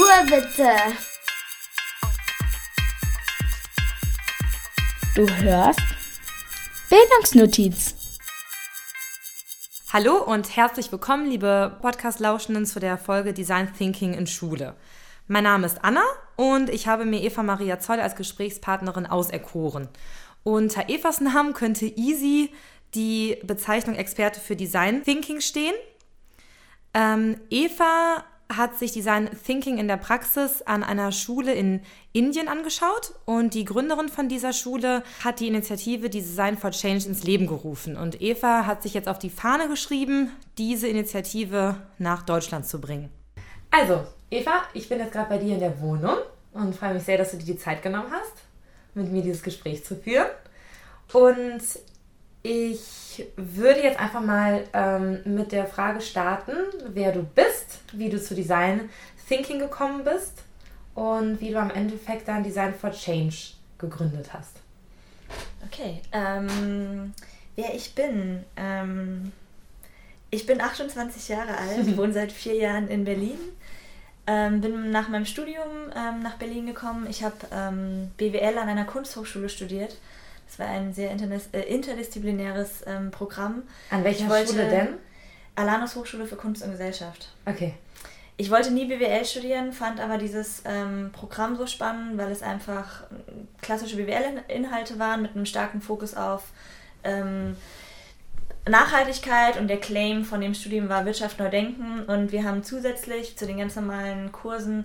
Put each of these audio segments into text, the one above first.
Ruhe bitte. Du hörst Bildungsnotiz. Hallo und herzlich willkommen, liebe Podcast-Lauschenden, zu der Folge Design Thinking in Schule. Mein Name ist Anna und ich habe mir Eva Maria Zoll als Gesprächspartnerin auserkoren. Unter Evas Namen könnte easy die Bezeichnung Experte für Design Thinking stehen. Eva hat sich Design Thinking in der Praxis an einer Schule in Indien angeschaut und die Gründerin von dieser Schule hat die Initiative Design for Change ins Leben gerufen. Und Eva hat sich jetzt auf die Fahne geschrieben, diese Initiative nach Deutschland zu bringen. Also, Eva, ich bin jetzt gerade bei dir in der Wohnung und freue mich sehr, dass du dir die Zeit genommen hast, mit mir dieses Gespräch zu führen. Und ich würde jetzt einfach mal mit der Frage starten, wer du bist, wie du zu Design Thinking gekommen bist und wie du am Endeffekt dann Design for Change gegründet hast. Okay, wer ich bin? Ich bin 28 Jahre alt, wohne seit 4 Jahren in Berlin, bin nach meinem Studium nach Berlin gekommen. Ich habe BWL an einer Kunsthochschule studiert. Das war ein sehr interdisziplinäres Programm. An welcher Schule denn? Alanus Hochschule für Kunst und Gesellschaft. Okay. Ich wollte nie BWL studieren, fand aber dieses Programm so spannend, weil es einfach klassische BWL-Inhalte waren mit einem starken Fokus auf Nachhaltigkeit, und der Claim von dem Studium war Wirtschaft neu denken, und wir haben zusätzlich zu den ganz normalen Kursen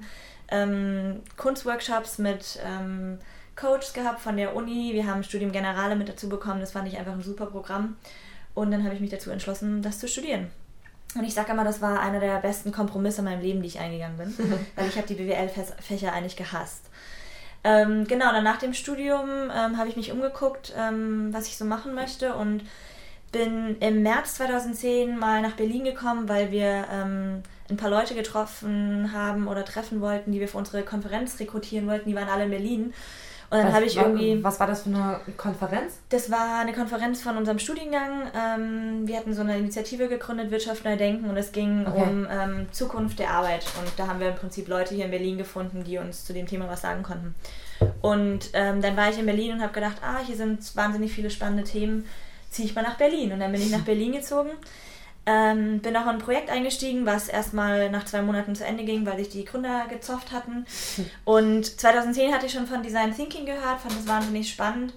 Kunstworkshops mit Coaches gehabt von der Uni. Wir haben Studium Generale mit dazu bekommen. Das fand ich einfach ein super Programm. Und dann habe ich mich dazu entschlossen, das zu studieren. Und ich sage immer, das war einer der besten Kompromisse in meinem Leben, die ich eingegangen bin. Weil ich habe die BWL-Fächer eigentlich gehasst. Genau, dann nach dem Studium habe ich mich umgeguckt, was ich so machen möchte. Und bin im März 2010 mal nach Berlin gekommen, weil wir ein paar Leute getroffen haben oder treffen wollten, die wir für unsere Konferenz rekrutieren wollten. Die waren alle in Berlin. Und dann habe ich Was war das für eine Konferenz? Das war eine Konferenz von unserem Studiengang. Wir hatten so eine Initiative gegründet, Wirtschaft neu denken, und es ging um Zukunft der Arbeit. Und da haben wir im Prinzip Leute hier in Berlin gefunden, die uns zu dem Thema was sagen konnten. Und dann war ich in Berlin und habe gedacht, hier sind wahnsinnig viele spannende Themen, ziehe ich mal nach Berlin. Und dann bin ich nach Berlin gezogen. Bin auch in ein Projekt eingestiegen, was erstmal nach 2 Monaten zu Ende ging, weil sich die Gründer gezofft hatten. Und 2010 hatte ich schon von Design Thinking gehört, fand das wahnsinnig spannend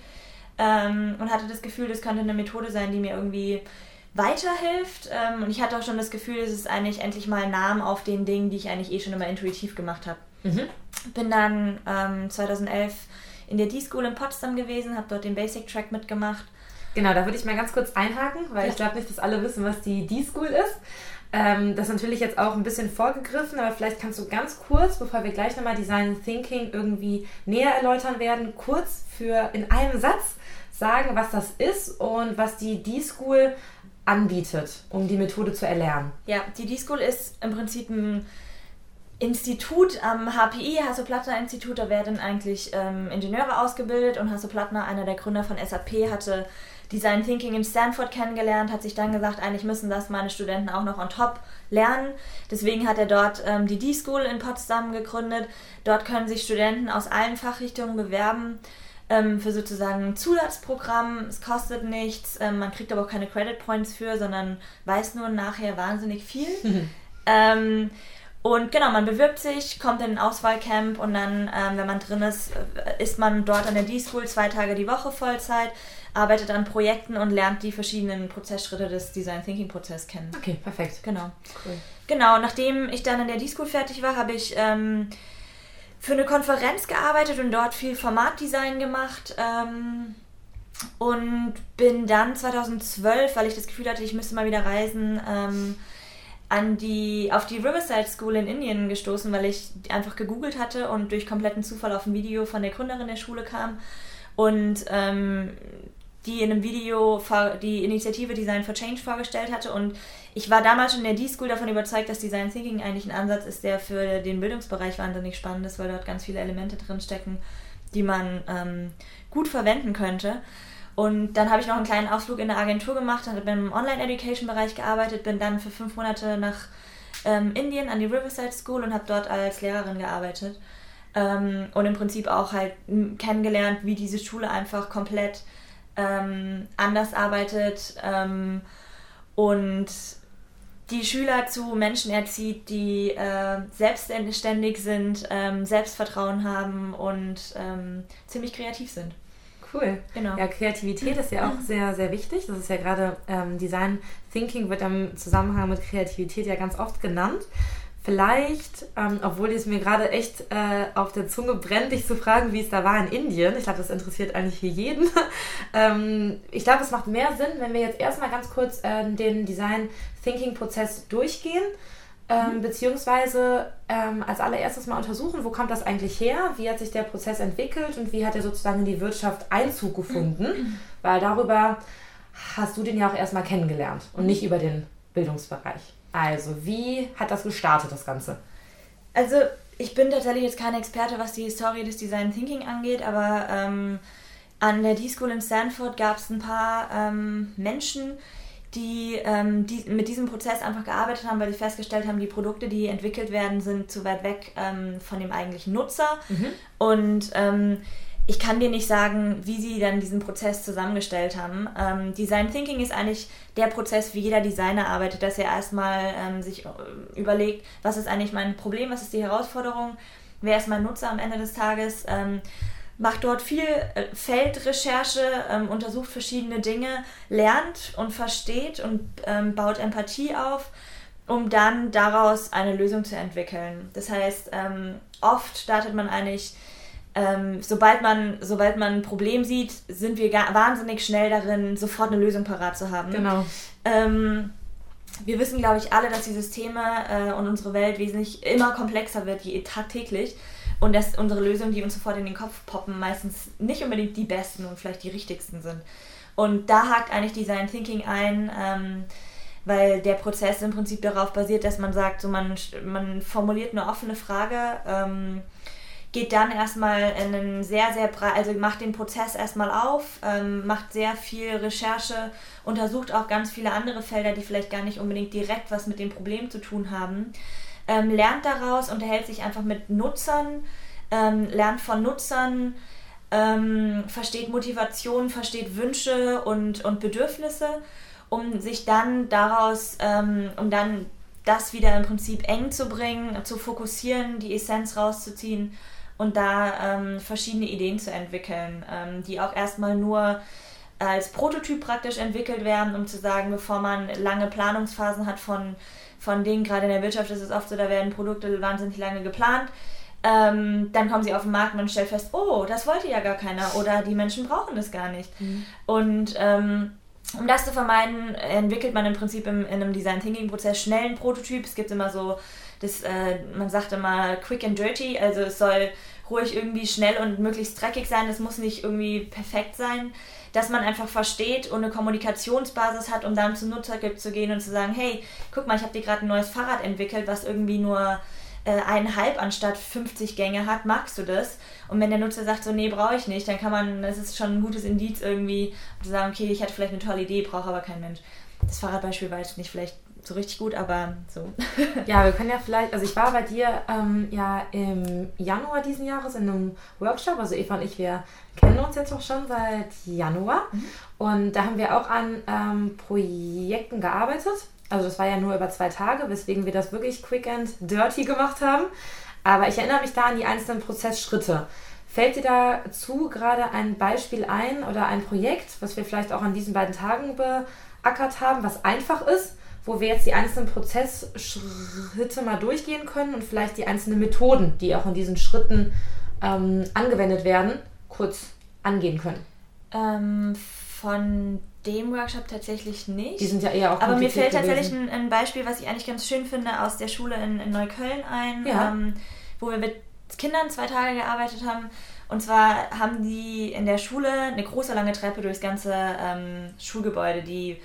und hatte das Gefühl, das könnte eine Methode sein, die mir irgendwie weiterhilft. Und ich hatte auch schon das Gefühl, es ist eigentlich endlich mal ein Namen auf den Dingen, die ich eigentlich schon immer intuitiv gemacht habe. Bin dann 2011 in der D-School in Potsdam gewesen, habe dort den Basic Track mitgemacht. Genau, da würde ich mal ganz kurz einhaken, weil ich glaube nicht, dass alle wissen, was die D-School ist. Das ist natürlich jetzt auch ein bisschen vorgegriffen, aber vielleicht kannst du ganz kurz, bevor wir gleich nochmal Design Thinking irgendwie näher erläutern werden, kurz in einem Satz sagen, was das ist und was die D-School anbietet, um die Methode zu erlernen. Ja, die D-School ist im Prinzip ein Institut am HPI, Hasso-Plattner-Institut. Da werden eigentlich Ingenieure ausgebildet, und Hasso-Plattner, einer der Gründer von SAP, hatte Design Thinking in Stanford kennengelernt, hat sich dann gesagt, eigentlich müssen das meine Studenten auch noch on top lernen. Deswegen hat er dort die D-School in Potsdam gegründet. Dort können sich Studenten aus allen Fachrichtungen bewerben für sozusagen ein Zusatzprogramm. Es kostet nichts, man kriegt aber auch keine Credit Points für, sondern weiß nur nachher wahnsinnig viel. Und genau, man bewirbt sich, kommt in ein Auswahlcamp, und dann, wenn man drin ist, ist man dort an der D-School 2 Tage die Woche Vollzeit, arbeitet an Projekten und lernt die verschiedenen Prozessschritte des Design Thinking Prozess kennen. Okay, perfekt. Genau. Cool. Genau, nachdem ich dann in der D-School fertig war, habe ich für eine Konferenz gearbeitet und dort viel Formatdesign gemacht. Und bin dann 2012, weil ich das Gefühl hatte, ich müsste mal wieder reisen, auf die Riverside School in Indien gestoßen, weil ich einfach gegoogelt hatte und durch kompletten Zufall auf ein Video von der Gründerin der Schule kam, und die in einem Video die Initiative Design for Change vorgestellt hatte. Und ich war damals schon in der D-School davon überzeugt, dass Design Thinking eigentlich ein Ansatz ist, der für den Bildungsbereich wahnsinnig spannend ist, weil dort ganz viele Elemente drinstecken, die man gut verwenden könnte. Und dann habe ich noch einen kleinen Ausflug in der Agentur gemacht, habe im Online-Education-Bereich gearbeitet, bin dann für 5 Monate nach Indien an die Riverside School und habe dort als Lehrerin gearbeitet. Und im Prinzip auch halt kennengelernt, wie diese Schule einfach komplett anders arbeitet und die Schüler zu Menschen erzieht, die selbstständig sind, Selbstvertrauen haben und ziemlich kreativ sind. Cool. Genau. Ja, Kreativität ist ja auch sehr, sehr wichtig. Das ist ja gerade Design Thinking wird im Zusammenhang mit Kreativität ja ganz oft genannt. Vielleicht, obwohl es mir gerade echt auf der Zunge brennt, dich zu fragen, wie es da war in Indien. Ich glaube, das interessiert eigentlich hier jeden. Ich glaube, es macht mehr Sinn, wenn wir jetzt erstmal ganz kurz den Design-Thinking-Prozess durchgehen, beziehungsweise als allererstes mal untersuchen, wo kommt das eigentlich her, wie hat sich der Prozess entwickelt und wie hat er sozusagen in die Wirtschaft Einzug gefunden, weil darüber hast du den ja auch erstmal kennengelernt und nicht über den Bildungsbereich. Also, wie hat das gestartet, das Ganze? Also, ich bin tatsächlich jetzt keine Experte, was die Historie des Design Thinking angeht, aber an der D-School in Stanford gab es ein paar Menschen, die mit diesem Prozess einfach gearbeitet haben, weil sie festgestellt haben, die Produkte, die entwickelt werden, sind zu weit weg von dem eigentlichen Nutzer. Und ich kann dir nicht sagen, wie sie dann diesen Prozess zusammengestellt haben. Design Thinking ist eigentlich der Prozess, wie jeder Designer arbeitet, dass er erstmal sich überlegt, was ist eigentlich mein Problem, was ist die Herausforderung, wer ist mein Nutzer am Ende des Tages, macht dort viel Feldrecherche, untersucht verschiedene Dinge, lernt und versteht und baut Empathie auf, um dann daraus eine Lösung zu entwickeln. Das heißt, oft startet man eigentlich sobald man ein Problem sieht, sind wir wahnsinnig schnell darin, sofort eine Lösung parat zu haben. Genau. Wir wissen, glaube ich, alle, dass die Systeme und unsere Welt wesentlich immer komplexer wird, tagtäglich. Und dass unsere Lösungen, die uns sofort in den Kopf poppen, meistens nicht unbedingt die besten und vielleicht die richtigsten sind. Und da hakt eigentlich Design Thinking ein, weil der Prozess im Prinzip darauf basiert, dass man sagt, so man formuliert eine offene Frage, geht dann erstmal in einen also macht den Prozess erstmal auf, macht sehr viel Recherche, untersucht auch ganz viele andere Felder, die vielleicht gar nicht unbedingt direkt was mit dem Problem zu tun haben, lernt daraus, unterhält sich einfach mit Nutzern, lernt von Nutzern, versteht Motivation, versteht Wünsche und Bedürfnisse, um sich dann daraus, um dann das wieder im Prinzip eng zu bringen, zu fokussieren, die Essenz rauszuziehen und da verschiedene Ideen zu entwickeln, die auch erstmal nur als Prototyp praktisch entwickelt werden, um zu sagen, bevor man lange Planungsphasen hat von Dingen, gerade in der Wirtschaft ist es oft so, da werden Produkte wahnsinnig lange geplant, dann kommen sie auf den Markt und man stellt fest, oh, das wollte ja gar keiner oder die Menschen brauchen das gar nicht. Und um das zu vermeiden, entwickelt man im Prinzip in einem Design-Thinking-Prozess schnell einen Prototyp. Es gibt immer so, man sagt immer quick and dirty, also es soll ruhig irgendwie schnell und möglichst dreckig sein, es muss nicht irgendwie perfekt sein, dass man einfach versteht und eine Kommunikationsbasis hat, um dann zum Nutzer zu gehen und zu sagen, hey, guck mal, ich habe dir gerade ein neues Fahrrad entwickelt, was irgendwie nur 1,5 anstatt 50 Gänge hat, magst du das? Und wenn der Nutzer sagt so, nee, brauche ich nicht, dann das ist schon ein gutes Indiz irgendwie, zu sagen, okay, ich hatte vielleicht eine tolle Idee, brauche aber kein Mensch. Das Fahrradbeispiel war jetzt nicht vielleicht so richtig gut, aber so. Ja, wir können ja vielleicht, also ich war bei dir ja im Januar diesen Jahres in einem Workshop, also Eva und ich, wir kennen uns jetzt auch schon seit Januar und da haben wir auch an Projekten gearbeitet. Also das war ja nur über 2 Tage, weswegen wir das wirklich quick and dirty gemacht haben. Aber ich erinnere mich da an die einzelnen Prozessschritte. Fällt dir dazu gerade ein Beispiel ein oder ein Projekt, was wir vielleicht auch an diesen beiden Tagen beackert haben, was einfach ist, wo wir jetzt die einzelnen Prozessschritte mal durchgehen können und vielleicht die einzelnen Methoden, die auch in diesen Schritten angewendet werden, kurz angehen können? Von dem Workshop tatsächlich nicht. Die sind ja eher auch aber mir fällt tatsächlich ein Beispiel, was ich eigentlich ganz schön finde, aus der Schule in Neukölln ein, wo wir mit Kindern 2 Tage gearbeitet haben. Und zwar haben die in der Schule eine große, lange Treppe durchs ganze Schulgebäude, die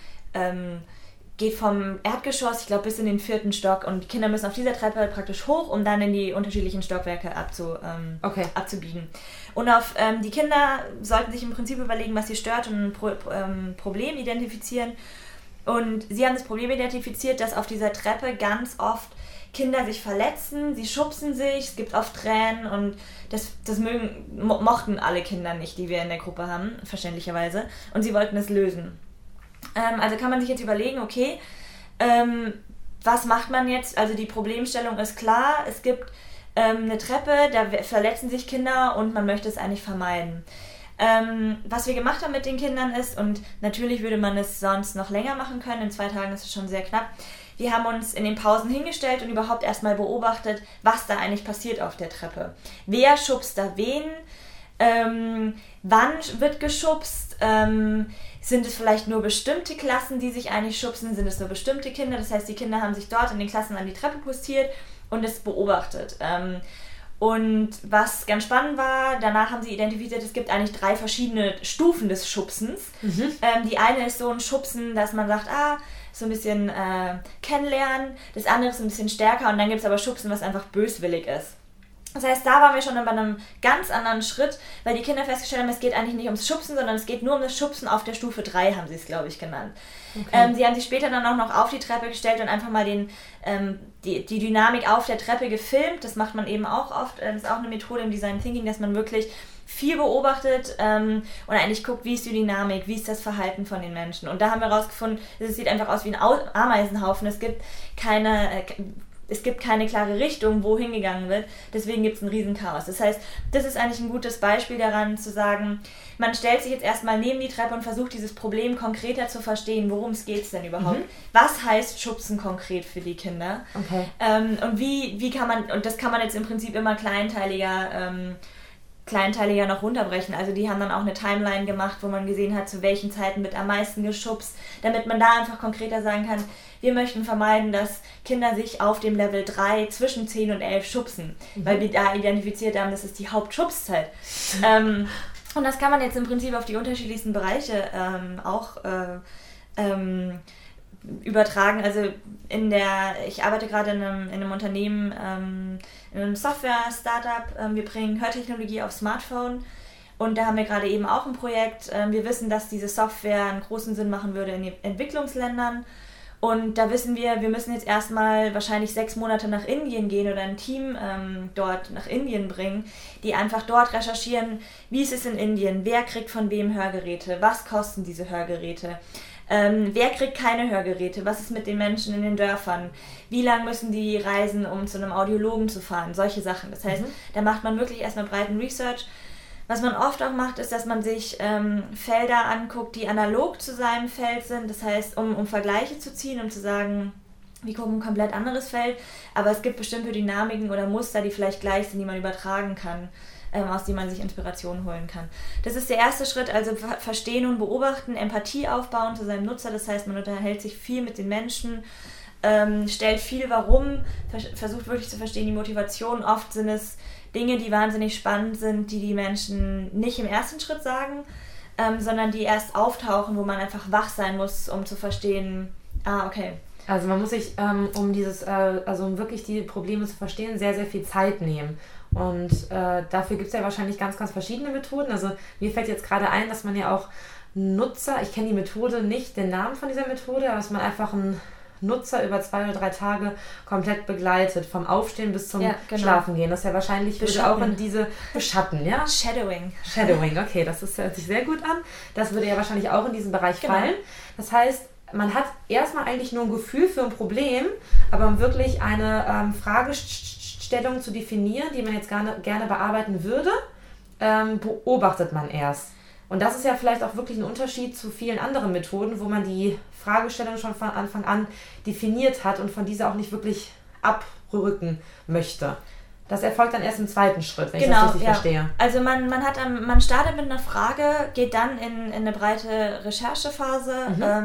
geht vom Erdgeschoss, ich glaube, bis in den 4. Stock und die Kinder müssen auf dieser Treppe praktisch hoch, um dann in die unterschiedlichen Stockwerke abzubiegen. Und die Kinder sollten sich im Prinzip überlegen, was sie stört und ein Problem identifizieren Und sie haben das Problem identifiziert, dass auf dieser Treppe ganz oft Kinder sich verletzen, sie schubsen sich, es gibt oft Tränen und das mochten alle Kinder nicht, die wir in der Gruppe haben, verständlicherweise. Und sie wollten es lösen. Also kann man sich jetzt überlegen, okay, was macht man jetzt? Also die Problemstellung ist klar, es gibt eine Treppe, da verletzen sich Kinder und man möchte es eigentlich vermeiden. Was wir gemacht haben mit den Kindern ist, und natürlich würde man es sonst noch länger machen können, in 2 Tagen ist es schon sehr knapp, wir haben uns in den Pausen hingestellt und überhaupt erstmal beobachtet, was da eigentlich passiert auf der Treppe. Wer schubst da wen? Wann wird geschubst? Sind es vielleicht nur bestimmte Klassen, die sich eigentlich schubsen? Sind es nur bestimmte Kinder? Das heißt, die Kinder haben sich dort in den Klassen an die Treppe postiert und es beobachtet. Und was ganz spannend war, danach haben sie identifiziert, es gibt eigentlich 3 verschiedene Stufen des Schubsens. Die eine ist so ein Schubsen, dass man sagt, so ein bisschen kennenlernen, das andere ist ein bisschen stärker und dann gibt es aber Schubsen, was einfach böswillig ist. Das heißt, da waren wir schon bei einem ganz anderen Schritt, weil die Kinder festgestellt haben, es geht eigentlich nicht ums Schubsen, sondern es geht nur um das Schubsen auf der Stufe 3, haben sie es, glaube ich, genannt. Okay. Sie haben sich später dann auch noch auf die Treppe gestellt und einfach mal die Dynamik auf der Treppe gefilmt. Das macht man eben auch oft. Das ist auch eine Methode im Design Thinking, dass man wirklich viel beobachtet und eigentlich guckt, wie ist die Dynamik, wie ist das Verhalten von den Menschen. Und da haben wir herausgefunden, es sieht einfach aus wie ein Ameisenhaufen. Es gibt keine klare Richtung, wohin gegangen wird. Deswegen gibt es ein Riesenchaos. Das heißt, das ist eigentlich ein gutes Beispiel daran, zu sagen, man stellt sich jetzt erstmal neben die Treppe und versucht, dieses Problem konkreter zu verstehen. Worum es geht es denn überhaupt? Was heißt Schubsen konkret für die Kinder? Okay. Und wie kann man, und das kann man jetzt im Prinzip immer kleinteiliger noch runterbrechen. Also die haben dann auch eine Timeline gemacht, wo man gesehen hat, zu welchen Zeiten wird am meisten geschubst, damit man da einfach konkreter sagen kann, wir möchten vermeiden, dass Kinder sich auf dem Level 3 zwischen 10 und 11 schubsen, weil wir da identifiziert haben, das ist die Hauptschubszeit. Und das kann man jetzt im Prinzip auf die unterschiedlichsten Bereiche übertragen. Also ich arbeite gerade in einem Unternehmen, in einem Software-Startup. Wir bringen Hörtechnologie aufs Smartphone und da haben wir gerade eben auch ein Projekt. Wir wissen, dass diese Software einen großen Sinn machen würde in den Entwicklungsländern. Und da wissen wir müssen jetzt erstmal wahrscheinlich 6 Monate nach Indien gehen oder ein Team dort nach Indien bringen, die einfach dort recherchieren, wie ist es in Indien, wer kriegt von wem Hörgeräte, was kosten diese Hörgeräte, wer kriegt keine Hörgeräte, was ist mit den Menschen in den Dörfern, wie lange müssen die reisen, um zu einem Audiologen zu fahren, solche Sachen. Das heißt, da macht man wirklich erstmal breiten Research. Was man oft auch macht, ist, dass man sich Felder anguckt, die analog zu seinem Feld sind. Das heißt, um Vergleiche zu ziehen, um zu sagen, wir gucken ein komplett anderes Feld, aber es gibt bestimmte Dynamiken oder Muster, die vielleicht gleich sind, die man übertragen kann, aus denen man sich Inspiration holen kann. Das ist der erste Schritt, also verstehen und beobachten, Empathie aufbauen zu seinem Nutzer. Das heißt, man unterhält sich viel mit den Menschen, stellt viel Warum, versucht wirklich zu verstehen die Motivation. Oft sind es Dinge, die wahnsinnig spannend sind, die Menschen nicht im ersten Schritt sagen, sondern die erst auftauchen, wo man einfach wach sein muss, um zu verstehen, okay. Also man muss sich, um wirklich die Probleme zu verstehen, sehr, sehr viel Zeit nehmen. Und dafür gibt es ja wahrscheinlich ganz, ganz verschiedene Methoden. Also mir fällt jetzt gerade ein, dass man ja auch Nutzer, ich kenne die Methode nicht, den Namen von dieser Methode, aber dass man einfach einen Nutzer über 2 oder 3 Tage komplett begleitet, vom Aufstehen bis zum Schlafen gehen. Das ist ja wahrscheinlich würde auch in diese Beschatten, ja? Shadowing, okay, das hört sich sehr gut an. Das würde ja wahrscheinlich auch in diesen Bereich fallen. Das heißt, man hat erstmal eigentlich nur ein Gefühl für ein Problem, aber um wirklich eine Fragestellung zu definieren, die man jetzt gerne bearbeiten würde, beobachtet man erst. Und das ist ja vielleicht auch wirklich ein Unterschied zu vielen anderen Methoden, wo man die Fragestellung schon von Anfang an definiert hat und von dieser auch nicht wirklich abrücken möchte. Das erfolgt dann erst im zweiten Schritt, wenn ich das richtig verstehe. Also man startet mit einer Frage, geht dann in eine breite Recherchephase.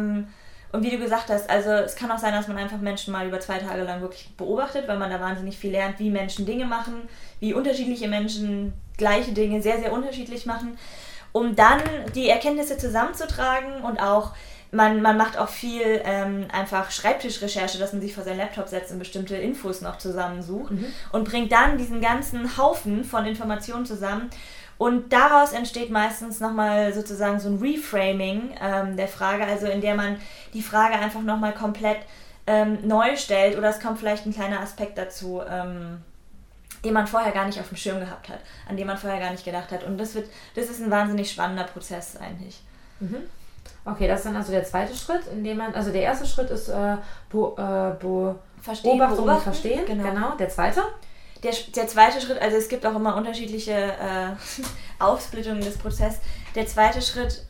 Und wie du gesagt hast, also es kann auch sein, dass man einfach Menschen mal über 2 Tage lang wirklich beobachtet, weil man da wahnsinnig viel lernt, wie Menschen Dinge machen, wie unterschiedliche Menschen gleiche Dinge sehr, sehr unterschiedlich machen, um dann die Erkenntnisse zusammenzutragen und auch man macht auch viel einfach Schreibtischrecherche, dass man sich vor seinen Laptop setzt und bestimmte Infos noch zusammensucht und bringt dann diesen ganzen Haufen von Informationen zusammen Und daraus entsteht meistens nochmal sozusagen so ein Reframing der Frage, also in der man die Frage einfach nochmal komplett neu stellt, oder es kommt vielleicht ein kleiner Aspekt dazu, den man vorher gar nicht auf dem Schirm gehabt hat, an den man vorher gar nicht gedacht hat. Und das ist ein wahnsinnig spannender Prozess eigentlich. Mhm. Okay, das ist dann also der zweite Schritt, in dem man, also der erste Schritt ist Beobachtung und Verstehen. Genau. Der zweite? Der zweite Schritt, also es gibt auch immer unterschiedliche Aufsplittungen des Prozesses. Der zweite Schritt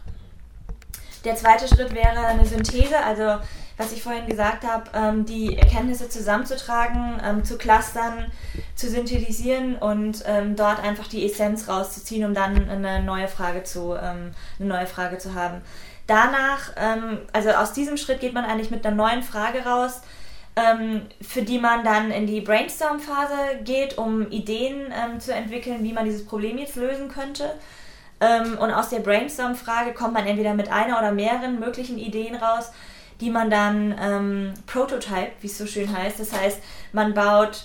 wäre eine Synthese, also was ich vorhin gesagt habe, die Erkenntnisse zusammenzutragen, zu clustern, zu synthetisieren und dort einfach die Essenz rauszuziehen, um dann eine neue Frage zu haben. Danach, also aus diesem Schritt geht man eigentlich mit einer neuen Frage raus, für die man dann in die Brainstorm-Phase geht, um Ideen zu entwickeln, wie man dieses Problem jetzt lösen könnte. Und aus der Brainstorm-Frage kommt man entweder mit einer oder mehreren möglichen Ideen raus, die man dann prototype, wie es so schön heißt. Das heißt, man baut,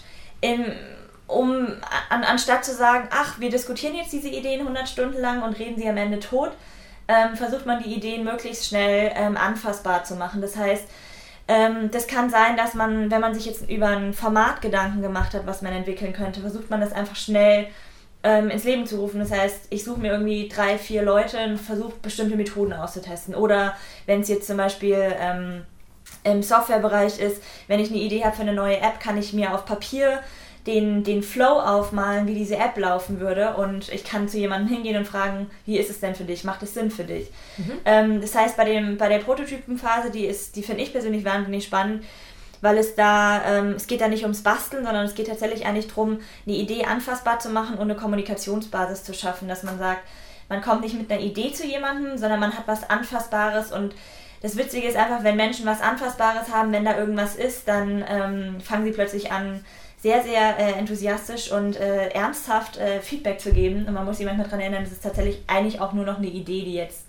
anstatt zu sagen, ach, wir diskutieren jetzt diese Ideen 100 Stunden lang und reden sie am Ende tot, versucht man die Ideen möglichst schnell anfassbar zu machen. Das heißt, das kann sein, dass man, wenn man sich jetzt über ein Format Gedanken gemacht hat, was man entwickeln könnte, versucht man das einfach schnell ins Leben zu rufen. Das heißt, ich suche mir irgendwie 3-4 Leute und versuche bestimmte Methoden auszutesten. Oder wenn es jetzt zum Beispiel im Softwarebereich ist, wenn ich eine Idee habe für eine neue App, kann ich mir auf Papier den Flow aufmalen, wie diese App laufen würde, und ich kann zu jemandem hingehen und fragen, wie ist es denn für dich? Macht es Sinn für dich? Mhm. Das heißt, bei der Prototypenphase, die finde ich persönlich wahnsinnig spannend, weil es geht da nicht ums Basteln, sondern es geht tatsächlich eigentlich darum, eine Idee anfassbar zu machen und eine Kommunikationsbasis zu schaffen, dass man sagt, man kommt nicht mit einer Idee zu jemandem, sondern man hat was Anfassbares. Und das Witzige ist einfach, wenn Menschen was Anfassbares haben, wenn da irgendwas ist, dann fangen sie plötzlich an, sehr, sehr enthusiastisch und ernsthaft Feedback zu geben. Und man muss sich manchmal daran erinnern, das ist tatsächlich eigentlich auch nur noch eine Idee, die jetzt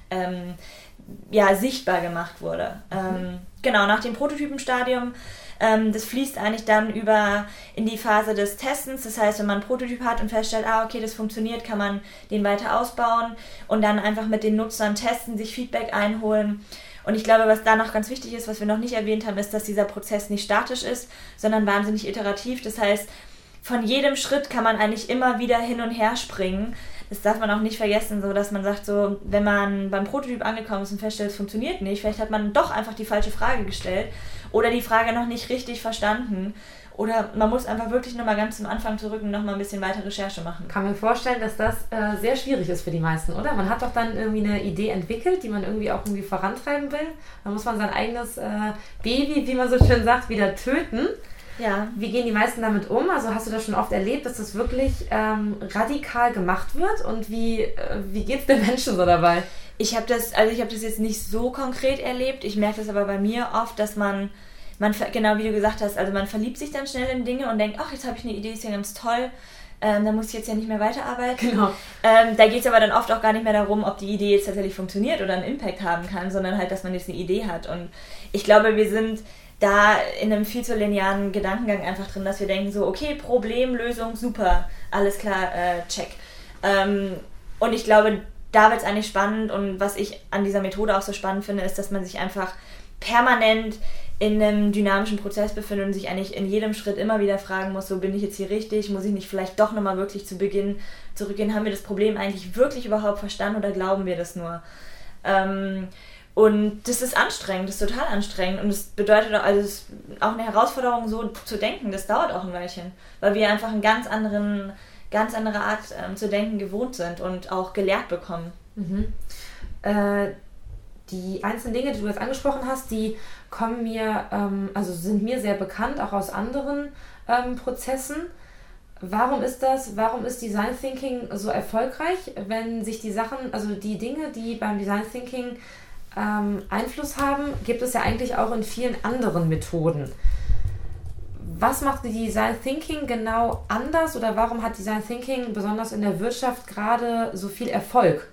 sichtbar gemacht wurde. Genau, nach dem Prototypenstadium, das fließt eigentlich dann über in die Phase des Testens. Das heißt, wenn man einen Prototyp hat und feststellt, okay, das funktioniert, kann man den weiter ausbauen und dann einfach mit den Nutzern testen, sich Feedback einholen. Und ich glaube, was da noch ganz wichtig ist, was wir noch nicht erwähnt haben, ist, dass dieser Prozess nicht statisch ist, sondern wahnsinnig iterativ. Das heißt, von jedem Schritt kann man eigentlich immer wieder hin und her springen. Das darf man auch nicht vergessen, so dass man sagt, so, wenn man beim Prototyp angekommen ist und feststellt, es funktioniert nicht, vielleicht hat man doch einfach die falsche Frage gestellt oder die Frage noch nicht richtig verstanden. Oder man muss einfach wirklich nochmal ganz zum Anfang zurück und nochmal ein bisschen weiter Recherche machen. Kann mir vorstellen, dass das sehr schwierig ist für die meisten, oder? Man hat doch dann irgendwie eine Idee entwickelt, die man irgendwie auch vorantreiben will. Dann muss man sein eigenes Baby, wie man so schön sagt, wieder töten. Ja. Wie gehen die meisten damit um? Also hast du das schon oft erlebt, dass das wirklich radikal gemacht wird? Und wie geht es den Menschen so dabei? Ich habe das jetzt nicht so konkret erlebt. Ich merke das aber bei mir oft, dass man genau wie du gesagt hast, also man verliebt sich dann schnell in Dinge und denkt, ach, jetzt habe ich eine Idee, ist ja ganz toll, da muss ich jetzt ja nicht mehr weiterarbeiten. Genau. Da geht es aber dann oft auch gar nicht mehr darum, ob die Idee jetzt tatsächlich funktioniert oder einen Impact haben kann, sondern halt, dass man jetzt eine Idee hat. Und ich glaube, wir sind da in einem viel zu linearen Gedankengang einfach drin, dass wir denken so, okay, Problemlösung, super, alles klar, check. Und ich glaube, da wird es eigentlich spannend, und was ich an dieser Methode auch so spannend finde, ist, dass man sich einfach permanent in einem dynamischen Prozess befindet und sich eigentlich in jedem Schritt immer wieder fragen muss, so, bin ich jetzt hier richtig, muss ich nicht vielleicht doch nochmal wirklich zu Beginn zurückgehen, haben wir das Problem eigentlich wirklich überhaupt verstanden oder glauben wir das nur? Und das ist anstrengend, das ist total anstrengend, und es bedeutet auch, also es ist auch eine Herausforderung, so zu denken, das dauert auch ein Weilchen, weil wir einfach eine ganz andere Art zu denken gewohnt sind und auch gelehrt bekommen. Mhm. Die einzelnen Dinge, die du jetzt angesprochen hast, die kommen mir, sind mir sehr bekannt, auch aus anderen Prozessen. Warum ist Design Thinking so erfolgreich, wenn sich die Sachen, also die Dinge, die beim Design Thinking Einfluss haben, gibt es ja eigentlich auch in vielen anderen Methoden. Was macht Design Thinking genau anders, oder warum hat Design Thinking besonders in der Wirtschaft gerade so viel Erfolg?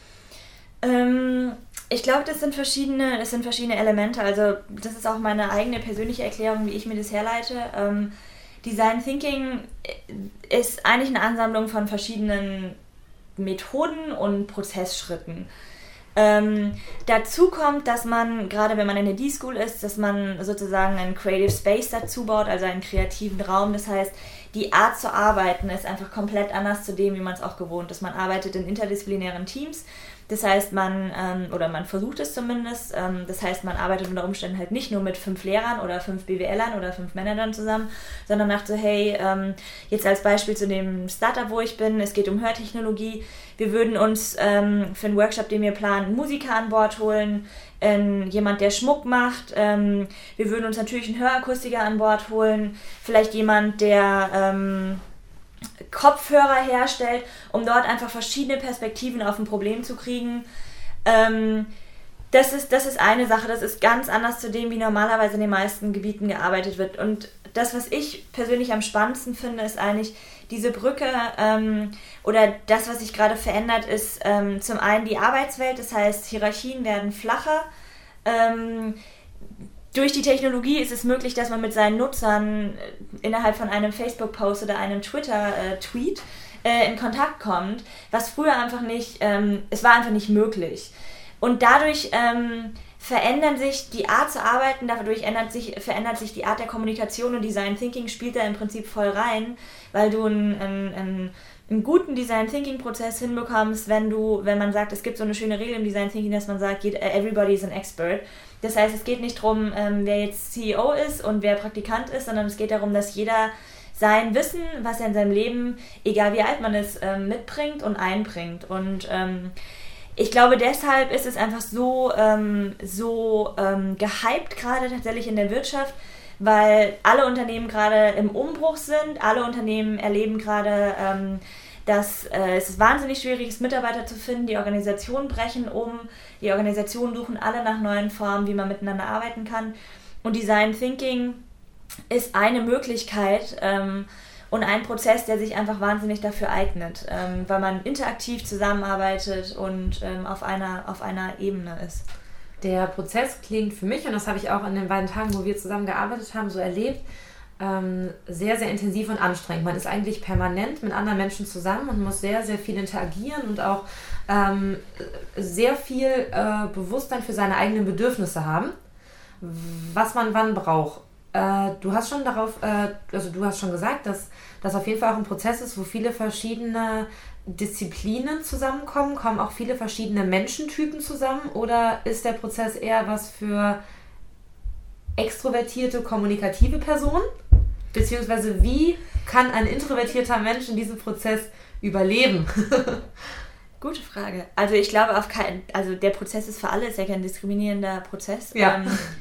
Ich glaube, das sind verschiedene Elemente. Also das ist auch meine eigene persönliche Erklärung, wie ich mir das herleite. Design Thinking ist eigentlich eine Ansammlung von verschiedenen Methoden und Prozessschritten. Dazu kommt, dass man, gerade wenn man in der D-School ist, dass man sozusagen einen Creative Space dazu baut, also einen kreativen Raum. Das heißt, die Art zu arbeiten ist einfach komplett anders zu dem, wie man es auch gewohnt ist. Man arbeitet in interdisziplinären Teams. Das heißt, man versucht es zumindest, das heißt, man arbeitet unter Umständen halt nicht nur mit 5 Lehrern oder 5 BWLern oder 5 Managern zusammen, sondern macht so, hey, jetzt als Beispiel zu dem Startup, wo ich bin, es geht um Hörtechnologie, wir würden uns für einen Workshop, den wir planen, einen Musiker an Bord holen, jemand, der Schmuck macht, wir würden uns natürlich einen Hörakustiker an Bord holen, vielleicht jemand, der Kopfhörer herstellt, um dort einfach verschiedene Perspektiven auf ein Problem zu kriegen. Das ist eine Sache, das ist ganz anders zu dem, wie normalerweise in den meisten Gebieten gearbeitet wird. Und das, was ich persönlich am spannendsten finde, ist eigentlich diese Brücke oder das, was sich gerade verändert, ist zum einen die Arbeitswelt, das heißt, Hierarchien werden flacher. Durch die Technologie ist es möglich, dass man mit seinen Nutzern innerhalb von einem Facebook-Post oder einem Twitter-Tweet in Kontakt kommt, was früher einfach nicht, es war einfach nicht möglich. Und dadurch verändern sich die Art zu arbeiten, dadurch verändert sich die Art der Kommunikation und Design Thinking spielt da im Prinzip voll rein, weil du einen guten Design Thinking Prozess hinbekommst, wenn man sagt, es gibt so eine schöne Regel im Design Thinking, dass man sagt, everybody is an expert. Das heißt, es geht nicht darum, wer jetzt CEO ist und wer Praktikant ist, sondern es geht darum, dass jeder sein Wissen, was er in seinem Leben, egal wie alt man ist, mitbringt und einbringt. Und ich glaube, deshalb ist es einfach so gehypt gerade tatsächlich in der Wirtschaft, weil alle Unternehmen gerade im Umbruch sind, alle Unternehmen erleben gerade, dass es wahnsinnig schwierig ist, Mitarbeiter zu finden, die Organisationen brechen um, die Organisationen suchen alle nach neuen Formen, wie man miteinander arbeiten kann. Und Design Thinking ist eine Möglichkeit und ein Prozess, der sich einfach wahnsinnig dafür eignet, weil man interaktiv zusammenarbeitet und auf einer Ebene ist. Der Prozess klingt für mich, und das habe ich auch in den beiden Tagen, wo wir zusammen gearbeitet haben, so erlebt, sehr, sehr intensiv und anstrengend. Man ist eigentlich permanent mit anderen Menschen zusammen und muss sehr, sehr viel interagieren und auch sehr viel Bewusstsein für seine eigenen Bedürfnisse haben, was man wann braucht. Du hast schon gesagt, dass das auf jeden Fall auch ein Prozess ist, wo viele verschiedene Disziplinen zusammenkommen. Kommen auch viele verschiedene Menschentypen zusammen, oder ist der Prozess eher was für extrovertierte, kommunikative Personen? Beziehungsweise wie kann ein introvertierter Mensch in diesem Prozess überleben? Gute Frage. Also ich glaube also der Prozess ist für alle, ist ja kein diskriminierender Prozess. Ja.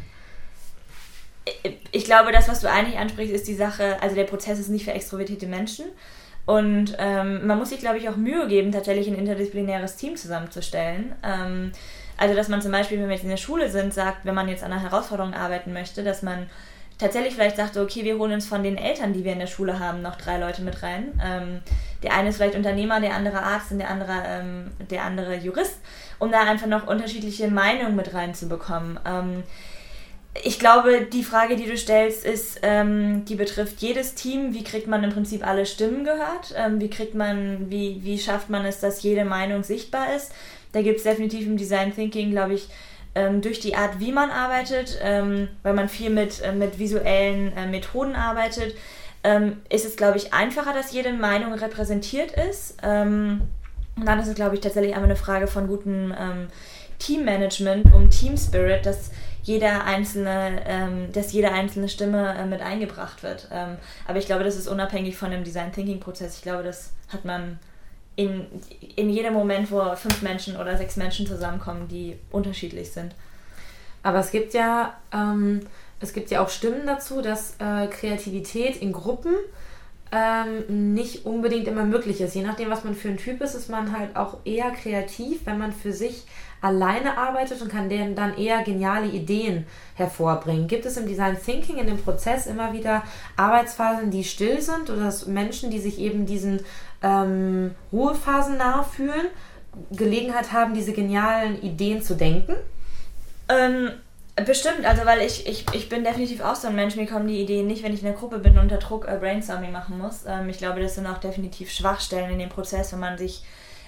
Ich glaube, das, was du eigentlich ansprichst, ist die Sache, also der Prozess ist nicht für extrovertierte Menschen. Und man muss sich, glaube ich, auch Mühe geben, tatsächlich ein interdisziplinäres Team zusammenzustellen. Also, dass man zum Beispiel, wenn wir jetzt in der Schule sind, sagt, wenn man jetzt an einer Herausforderung arbeiten möchte, dass man tatsächlich vielleicht sagt, okay, wir holen uns von den Eltern, die wir in der Schule haben, noch 3 Leute mit rein. Der eine ist vielleicht Unternehmer, der andere Arzt und der andere Jurist, um da einfach noch unterschiedliche Meinungen mit reinzubekommen. Ich glaube, die Frage, die du stellst, die betrifft jedes Team. Wie kriegt man im Prinzip alle Stimmen gehört? Wie schafft man es, dass jede Meinung sichtbar ist? Da gibt es definitiv im Design Thinking, glaube ich, durch die Art, wie man arbeitet, weil man viel mit visuellen Methoden arbeitet, ist es, glaube ich, einfacher, dass jede Meinung repräsentiert ist. Und dann ist es, glaube ich, tatsächlich einmal eine Frage von gutem Teammanagement, um Team Spirit, dass jede einzelne Stimme mit eingebracht wird. Aber ich glaube, das ist unabhängig von dem Design Thinking Prozess. Ich glaube, das hat man in jedem Moment, wo 5 Menschen oder 6 Menschen zusammenkommen, die unterschiedlich sind. Aber es gibt ja auch Stimmen dazu, dass Kreativität in Gruppen nicht unbedingt immer möglich ist. Je nachdem, was man für ein Typ ist, ist man halt auch eher kreativ, wenn man für sich alleine arbeitet und kann dann eher geniale Ideen hervorbringen. Gibt es im Design Thinking, in dem Prozess, immer wieder Arbeitsphasen, die still sind, oder Menschen, die sich eben diesen Ruhephasen nahe fühlen, Gelegenheit haben, diese genialen Ideen zu denken? Bestimmt, also weil ich bin definitiv auch so ein Mensch, mir kommen die Ideen nicht, wenn ich in der Gruppe bin und unter Druck Brainstorming machen muss. Ich glaube, das sind auch definitiv Schwachstellen in dem Prozess, wenn man sich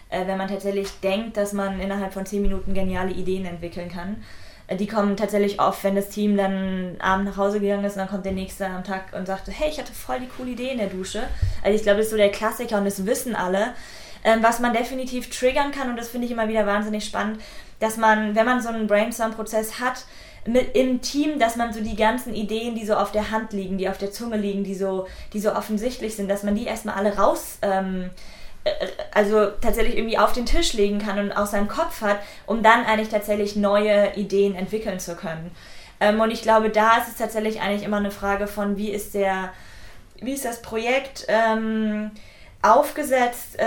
wenn man tatsächlich denkt, dass man innerhalb von 10 Minuten geniale Ideen entwickeln kann. Die kommen tatsächlich oft, wenn das Team dann abends nach Hause gegangen ist und dann kommt der Nächste am Tag und sagt, hey, ich hatte voll die coole Idee in der Dusche. Also ich glaube, das ist so der Klassiker und das wissen alle. Was man definitiv triggern kann, und das finde ich immer wieder wahnsinnig spannend, dass man, wenn man so einen Brainstorm-Prozess hat, im Team, dass man so die ganzen Ideen, die so auf der Hand liegen, die auf der Zunge liegen, die so offensichtlich sind, dass man die erstmal alle raus also tatsächlich irgendwie auf den Tisch legen kann und aus seinem Kopf hat, um dann eigentlich tatsächlich neue Ideen entwickeln zu können. Und ich glaube, da ist es tatsächlich eigentlich immer eine Frage von, wie ist das Projekt aufgesetzt,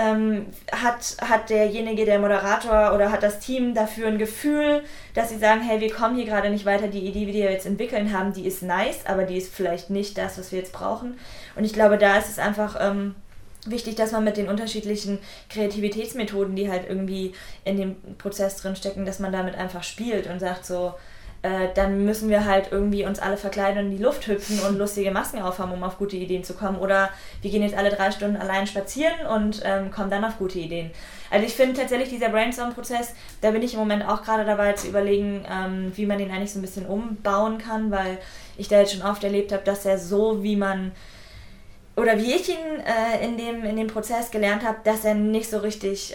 hat derjenige, der Moderator oder hat das Team dafür ein Gefühl, dass sie sagen, hey, wir kommen hier gerade nicht weiter, die Idee, die wir jetzt entwickeln haben, die ist nice, aber die ist vielleicht nicht das, was wir jetzt brauchen. Und ich glaube, da ist es einfach wichtig, dass man mit den unterschiedlichen Kreativitätsmethoden, die halt irgendwie in dem Prozess drin stecken, dass man damit einfach spielt und sagt so, dann müssen wir halt irgendwie uns alle verkleiden und in die Luft hüpfen und lustige Masken aufhaben, um auf gute Ideen zu kommen. Oder wir gehen jetzt alle 3 Stunden allein spazieren und kommen dann auf gute Ideen. Also ich finde tatsächlich dieser Brainstorm-Prozess, da bin ich im Moment auch gerade dabei zu überlegen, wie man den eigentlich so ein bisschen umbauen kann, weil ich da jetzt schon oft erlebt habe, dass er so, wie ich ihn in dem Prozess gelernt habe, dass er nicht so richtig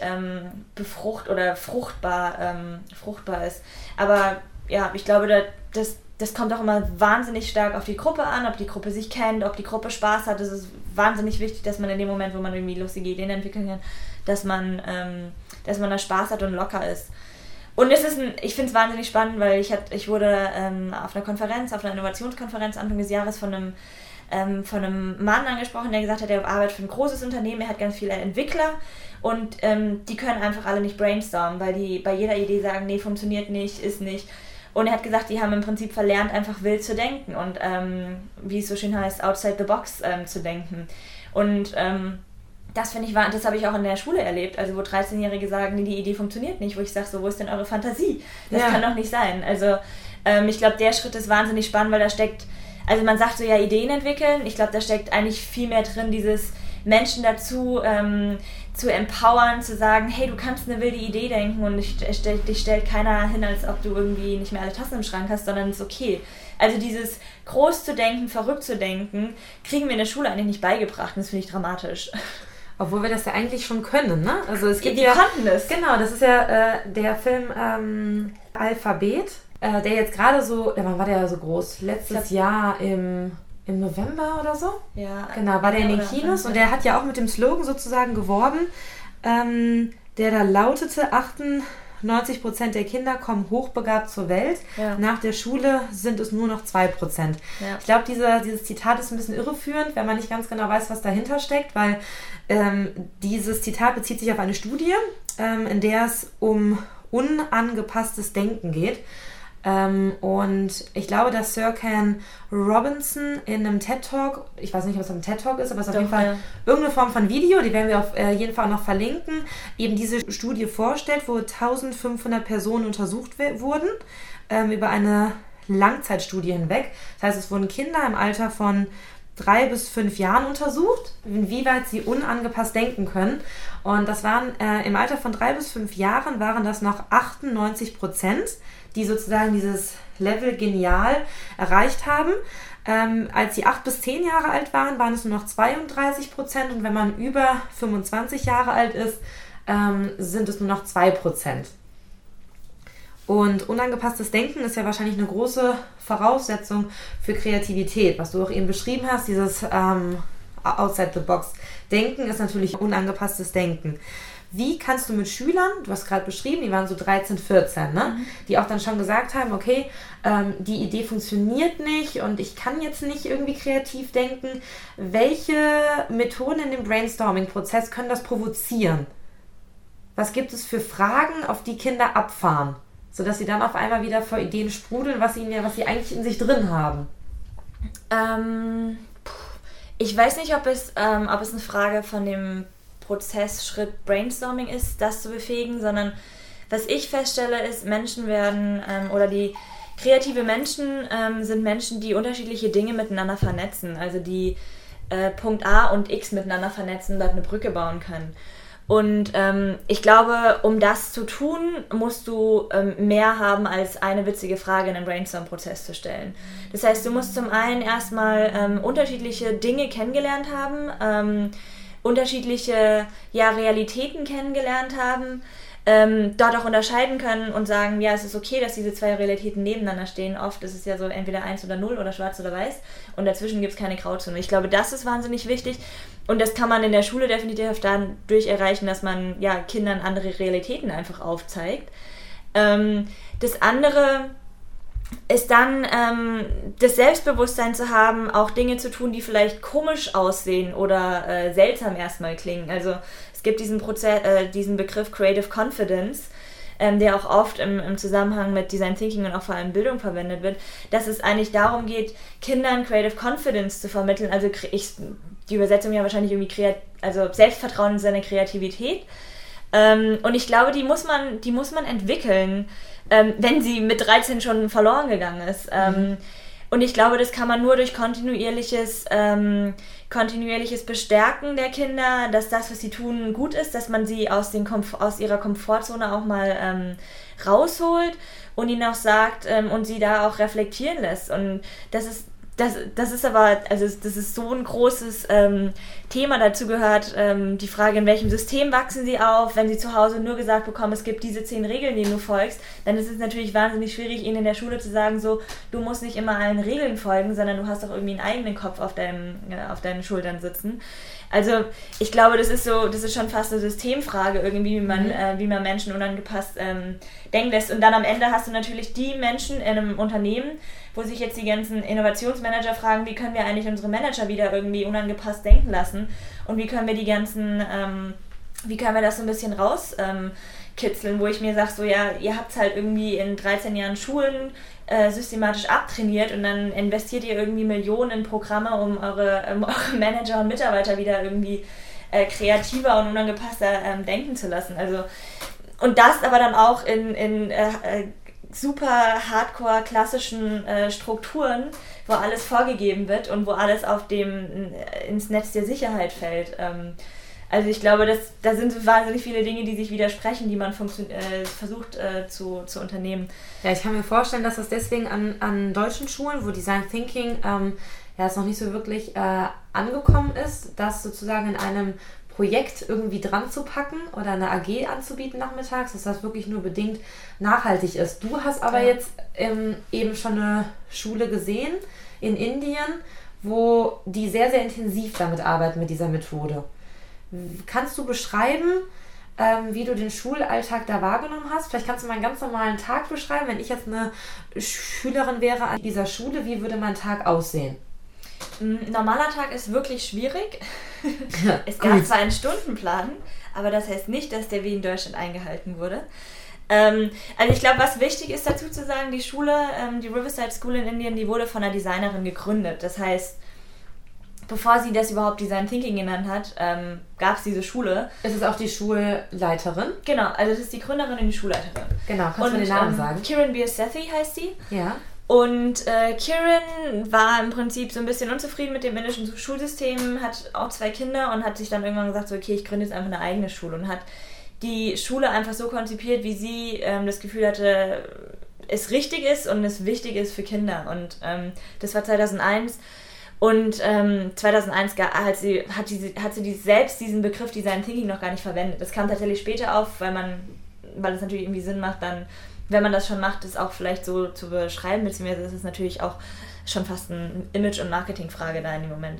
fruchtbar ist. Aber ja, ich glaube, das kommt auch immer wahnsinnig stark auf die Gruppe an, ob die Gruppe sich kennt, ob die Gruppe Spaß hat. Es ist wahnsinnig wichtig, dass man in dem Moment, wo man irgendwie lustige Ideen entwickeln kann, dass man da Spaß hat und locker ist. Und ich finde es wahnsinnig spannend, weil ich wurde auf einer Innovationskonferenz Anfang des Jahres von einem Mann angesprochen, der gesagt hat, er arbeitet für ein großes Unternehmen, er hat ganz viele Entwickler und die können einfach alle nicht brainstormen, weil die bei jeder Idee sagen, nee, funktioniert nicht, ist nicht. Und er hat gesagt, die haben im Prinzip verlernt, einfach wild zu denken und wie es so schön heißt, outside the box zu denken. Und das finde ich, das habe ich auch in der Schule erlebt, also wo 13-Jährige sagen, nee, die Idee funktioniert nicht, wo ich sage, so, wo ist denn eure Fantasie? Das kann doch nicht sein. Also ich glaube, der Schritt ist wahnsinnig spannend, weil da steckt, also man sagt so, ja, Ideen entwickeln, ich glaube, da steckt eigentlich viel mehr drin, dieses Menschen dazu zu empowern, zu sagen, hey, du kannst eine wilde Idee denken und dich stellt keiner hin, als ob du irgendwie nicht mehr alle Tassen im Schrank hast, sondern es ist okay. Also dieses groß zu denken, verrückt zu denken, kriegen wir in der Schule eigentlich nicht beigebracht und das finde ich dramatisch. Obwohl wir das ja eigentlich schon können, ne? Also es gibt die konnten das. Genau, das ist ja der Film Alphabet, der jetzt gerade so, wann war der ja so groß? Letztes Jahr im November oder so? Ja. Genau, war der in den Kinos und der hat ja auch mit dem Slogan sozusagen geworben, der da lautete, 98% der Kinder kommen hochbegabt zur Welt. Ja. Nach der Schule sind es nur noch 2%. Ja. Ich glaube, dieses Zitat ist ein bisschen irreführend, wenn man nicht ganz genau weiß, was dahinter steckt, weil dieses Zitat bezieht sich auf eine Studie, in der es um unangepasstes Denken geht. Und ich glaube, dass Sir Ken Robinson in einem TED-Talk, ich weiß nicht, ob es ein TED-Talk ist, aber es ist auf jeden Fall irgendeine Form von Video, die werden wir auf jeden Fall auch noch verlinken, eben diese Studie vorstellt, wo 1500 Personen untersucht wurden, über eine Langzeitstudie hinweg. Das heißt, es wurden Kinder im Alter von 3 bis 5 Jahren untersucht, inwieweit sie unangepasst denken können. Und das waren im Alter von 3 bis 5 Jahren waren das noch 98%, die sozusagen dieses Level genial erreicht haben. Als sie 8 bis 10 Jahre alt waren, waren es nur noch 32%. Und wenn man über 25 Jahre alt ist, sind es nur noch 2%. Und unangepasstes Denken ist ja wahrscheinlich eine große Voraussetzung für Kreativität. Was du auch eben beschrieben hast, dieses outside the box Denken ist natürlich unangepasstes Denken. Wie kannst du mit Schülern, du hast gerade beschrieben, die waren so 13, 14, ne? Die auch dann schon gesagt haben, okay, die Idee funktioniert nicht und ich kann jetzt nicht irgendwie kreativ denken. Welche Methoden in dem Brainstorming-Prozess können das provozieren? Was gibt es für Fragen, auf die Kinder abfahren, sodass sie dann auf einmal wieder vor Ideen sprudeln, was sie eigentlich in sich drin haben? Ich weiß nicht, ob es eine Frage von dem Prozessschritt Brainstorming ist, das zu befähigen, sondern was ich feststelle ist, Menschen werden oder die kreative Menschen sind Menschen, die unterschiedliche Dinge miteinander vernetzen, also die Punkt A und X miteinander vernetzen und dort eine Brücke bauen können. Und ich glaube, um das zu tun, musst du mehr haben, als eine witzige Frage in einem Brainstorm-Prozess zu stellen. Das heißt, du musst zum einen erstmal unterschiedliche Dinge kennengelernt haben, unterschiedliche Realitäten kennengelernt haben, dort auch unterscheiden können und sagen, ja, es ist okay, dass diese zwei Realitäten nebeneinander stehen. Oft ist es ja so entweder 1 oder 0 oder schwarz oder weiß und dazwischen gibt es keine Grauzone. Ich glaube, das ist wahnsinnig wichtig und das kann man in der Schule definitiv dadurch erreichen, dass man Kindern andere Realitäten einfach aufzeigt. Das andere ist dann das Selbstbewusstsein zu haben, auch Dinge zu tun, die vielleicht komisch aussehen oder seltsam erstmal klingen. Also es gibt diesen Begriff Creative Confidence, der auch oft im Zusammenhang mit Design Thinking und auch vor allem Bildung verwendet wird, dass es eigentlich darum geht, Kindern Creative Confidence zu vermitteln. Also die Übersetzung ja wahrscheinlich irgendwie also Selbstvertrauen in seine Kreativität. Und ich glaube, die muss man entwickeln, wenn sie mit 13 schon verloren gegangen ist. Und ich glaube, das kann man nur durch kontinuierliches Bestärken der Kinder, dass das, was sie tun, gut ist, dass man sie aus ihrer Komfortzone auch mal rausholt und ihnen auch sagt und sie da auch reflektieren lässt. Und das ist aber, also das ist so ein großes Thema, dazu gehört die Frage, in welchem System wachsen sie auf. Wenn sie zu Hause nur gesagt bekommen, es gibt diese 10 Regeln, denen du folgst, dann ist es natürlich wahnsinnig schwierig, ihnen in der Schule zu sagen, so, du musst nicht immer allen Regeln folgen, sondern du hast auch irgendwie einen eigenen Kopf auf deinen Schultern sitzen. Also ich glaube, das ist schon fast eine Systemfrage irgendwie, wie man Menschen unangepasst denken lässt. Und dann am Ende hast du natürlich die Menschen in einem Unternehmen, wo sich jetzt die ganzen Innovationsmanager fragen, wie können wir eigentlich unsere Manager wieder irgendwie unangepasst denken lassen und wie können wir wie können wir das so ein bisschen rauskitzeln, wo ich mir sage, so ja, ihr habt es halt irgendwie in 13 Jahren Schulen systematisch abtrainiert und dann investiert ihr irgendwie Millionen in Programme, um eure Manager und Mitarbeiter wieder irgendwie kreativer und unangepasster denken zu lassen. Also und das aber dann auch in super hardcore klassischen Strukturen, wo alles vorgegeben wird und wo alles ins Netz der Sicherheit fällt. Also ich glaube, da sind wahnsinnig viele Dinge, die sich widersprechen, die man versucht zu unternehmen. Ja, ich kann mir vorstellen, dass das deswegen an deutschen Schulen, wo Design Thinking es noch nicht so wirklich angekommen ist, das sozusagen in einem Projekt irgendwie dran zu packen oder eine AG anzubieten nachmittags, dass das wirklich nur bedingt nachhaltig ist. Du hast aber jetzt eben schon eine Schule gesehen in Indien, wo die sehr, sehr intensiv damit arbeiten mit dieser Methode. Kannst du beschreiben, wie du den Schulalltag da wahrgenommen hast? Vielleicht kannst du mal einen ganz normalen Tag beschreiben. Wenn ich jetzt eine Schülerin wäre an dieser Schule, wie würde mein Tag aussehen? Ein normaler Tag ist wirklich schwierig. Es gab zwar einen Stundenplan, aber das heißt nicht, dass der wie in Deutschland eingehalten wurde. Also ich glaube, was wichtig ist dazu zu sagen, die Schule, die Riverside School in Indien, die wurde von einer Designerin gegründet. Das heißt, bevor sie das überhaupt Design Thinking genannt hat, gab es diese Schule. Ist es auch die Schulleiterin? Genau, also das ist die Gründerin und die Schulleiterin. Genau, kannst du den Namen sagen? Kiran Biosethi heißt sie. Ja. Und Kiran war im Prinzip so ein bisschen unzufrieden mit dem indischen Schulsystem, hat auch 2 Kinder und hat sich dann irgendwann gesagt, so, okay, ich gründe jetzt einfach eine eigene Schule und hat die Schule einfach so konzipiert, wie sie das Gefühl hatte, es richtig ist und es wichtig ist für Kinder. Und das war 2001. Und 2001 hat sie selbst diesen Begriff Design Thinking noch gar nicht verwendet. Das kam tatsächlich später auf, weil es natürlich irgendwie Sinn macht, dann, wenn man das schon macht, das auch vielleicht so zu beschreiben, beziehungsweise ist es natürlich auch schon fast eine Image- und Marketingfrage da in dem Moment.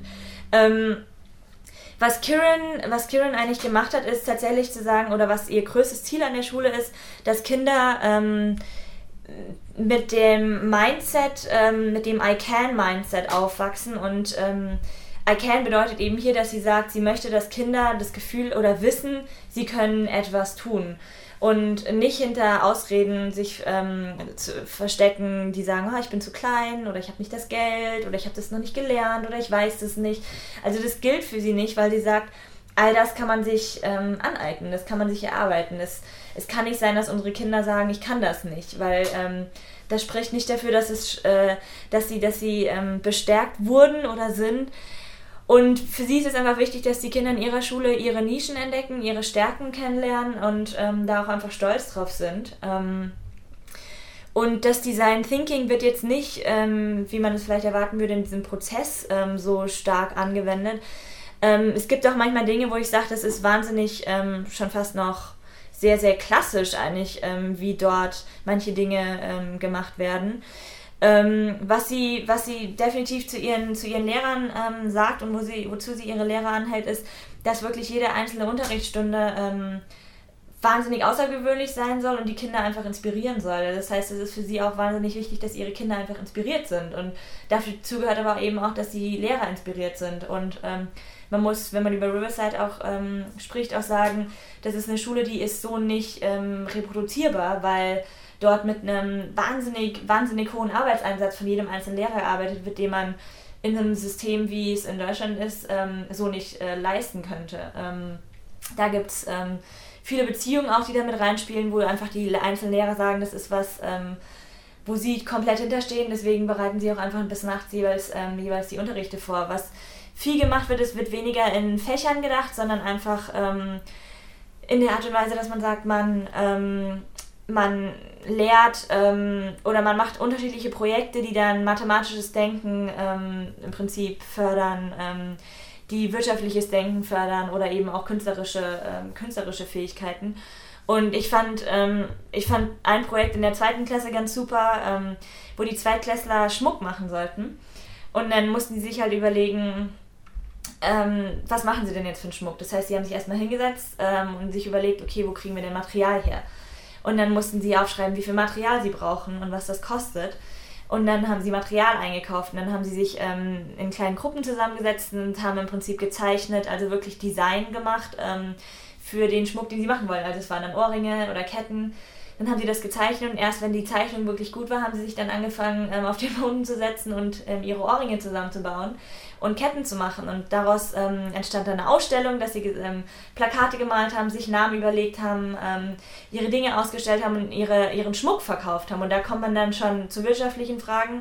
Was Kiran eigentlich gemacht hat, ist tatsächlich zu sagen, oder was ihr größtes Ziel an der Schule ist, dass Kinder mit dem Mindset, mit dem I-Can-Mindset aufwachsen und I-Can bedeutet eben hier, dass sie sagt, sie möchte, dass Kinder das Gefühl oder wissen, sie können etwas tun und nicht hinter Ausreden sich zu verstecken, die sagen, ich bin zu klein oder ich habe nicht das Geld oder ich habe das noch nicht gelernt oder ich weiß das nicht. Also das gilt für sie nicht, weil sie sagt, all das kann man sich aneignen, das kann man sich erarbeiten. Es kann nicht sein, dass unsere Kinder sagen, ich kann das nicht, weil das spricht nicht dafür, dass sie bestärkt wurden oder sind. Und für sie ist es einfach wichtig, dass die Kinder in ihrer Schule ihre Nischen entdecken, ihre Stärken kennenlernen und da auch einfach stolz drauf sind. Und das Design Thinking wird jetzt nicht, wie man es vielleicht erwarten würde, in diesem Prozess so stark angewendet. Es gibt auch manchmal Dinge, wo ich sage, das ist wahnsinnig schon fast noch sehr, sehr klassisch eigentlich, wie dort manche Dinge gemacht werden. Was sie definitiv zu ihren Lehrern sagt und wozu sie ihre Lehrer anhält, ist, dass wirklich jede einzelne Unterrichtsstunde wahnsinnig außergewöhnlich sein soll und die Kinder einfach inspirieren soll. Das heißt, es ist für sie auch wahnsinnig wichtig, dass ihre Kinder einfach inspiriert sind. Und dazu gehört aber eben auch, dass die Lehrer inspiriert sind. Und man muss, wenn man über Riverside auch spricht, auch sagen, das ist eine Schule, die ist so nicht reproduzierbar, weil dort mit einem wahnsinnig hohen Arbeitseinsatz von jedem einzelnen Lehrer gearbeitet wird, den man in einem System, wie es in Deutschland ist, so nicht leisten könnte. Da gibt es viele Beziehungen auch, die da mit reinspielen, wo einfach die einzelnen Lehrer sagen, das ist was, wo sie komplett hinterstehen, deswegen bereiten sie auch einfach bis nachts jeweils die Unterrichte vor. Was viel gemacht wird, es wird weniger in Fächern gedacht, sondern einfach in der Art und Weise, dass man sagt, man lehrt oder man macht unterschiedliche Projekte, die dann mathematisches Denken im Prinzip fördern, die wirtschaftliches Denken fördern oder eben auch künstlerische Fähigkeiten. Und ich fand ein Projekt in der 2. Klasse ganz super, wo die Zweitklässler Schmuck machen sollten. Und dann mussten sie sich halt überlegen, was machen sie denn jetzt für einen Schmuck? Das heißt, sie haben sich erstmal hingesetzt und sich überlegt, okay, wo kriegen wir denn Material her? Und dann mussten sie aufschreiben, wie viel Material sie brauchen und was das kostet. Und dann haben sie Material eingekauft und dann haben sie sich in kleinen Gruppen zusammengesetzt und haben im Prinzip gezeichnet, also wirklich Design gemacht für den Schmuck, den sie machen wollen. Also es waren dann Ohrringe oder Ketten. Dann haben sie das gezeichnet und erst wenn die Zeichnung wirklich gut war, haben sie sich dann angefangen, auf den Boden zu setzen und ihre Ohrringe zusammenzubauen und Ketten zu machen. Und daraus entstand dann eine Ausstellung, dass sie Plakate gemalt haben, sich Namen überlegt haben, ihre Dinge ausgestellt haben und ihren Schmuck verkauft haben. Und da kommt man dann schon zu wirtschaftlichen Fragen.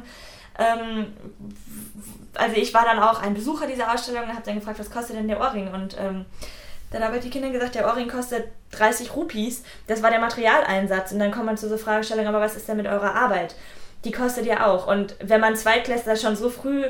Also ich war dann auch ein Besucher dieser Ausstellung und habe dann gefragt, was kostet denn der Ohrring? Und dann haben die Kinder gesagt, der Ohrring kostet 30 Rupees. Das war der Materialeinsatz. Und dann kommt man zu so Fragestellungen, aber was ist denn mit eurer Arbeit? Die kostet ja auch. Und wenn man Zweitklässler schon so früh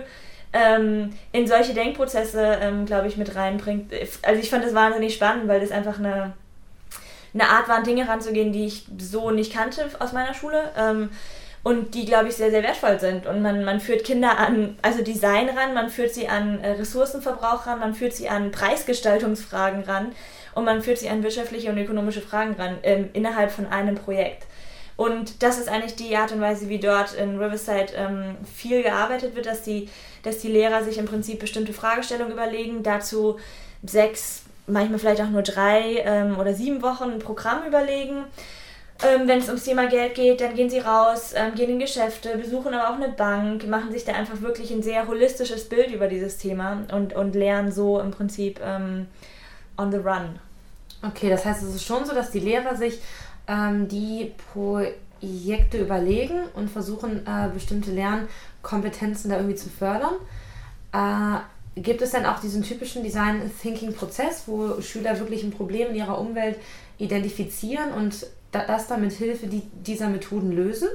in solche Denkprozesse, glaube ich, mit reinbringt. Also ich fand das wahnsinnig spannend, weil das einfach eine Art war, an Dinge ranzugehen, die ich so nicht kannte aus meiner Schule. Und die, glaube ich, sehr, sehr wertvoll sind. Und man führt Kinder an, also Design ran, man führt sie an Ressourcenverbrauch ran, man führt sie an Preisgestaltungsfragen ran und man führt sie an wirtschaftliche und ökonomische Fragen ran innerhalb von einem Projekt. Und das ist eigentlich die Art und Weise, wie dort in Riverside viel gearbeitet wird, dass die Lehrer sich im Prinzip bestimmte Fragestellungen überlegen, dazu 6, manchmal vielleicht auch nur 3 oder 7 Wochen ein Programm überlegen. Wenn es ums Thema Geld geht, dann gehen sie raus, gehen in Geschäfte, besuchen aber auch eine Bank, machen sich da einfach wirklich ein sehr holistisches Bild über dieses Thema und lernen so im Prinzip on the run. Okay, das heißt, es ist schon so, dass die Lehrer sich die Projekte überlegen und versuchen, bestimmte Lernkompetenzen da irgendwie zu fördern. Gibt es dann auch diesen typischen Design-Thinking-Prozess, wo Schüler wirklich ein Problem in ihrer Umwelt identifizieren und das dann mit Hilfe dieser Methoden lösen?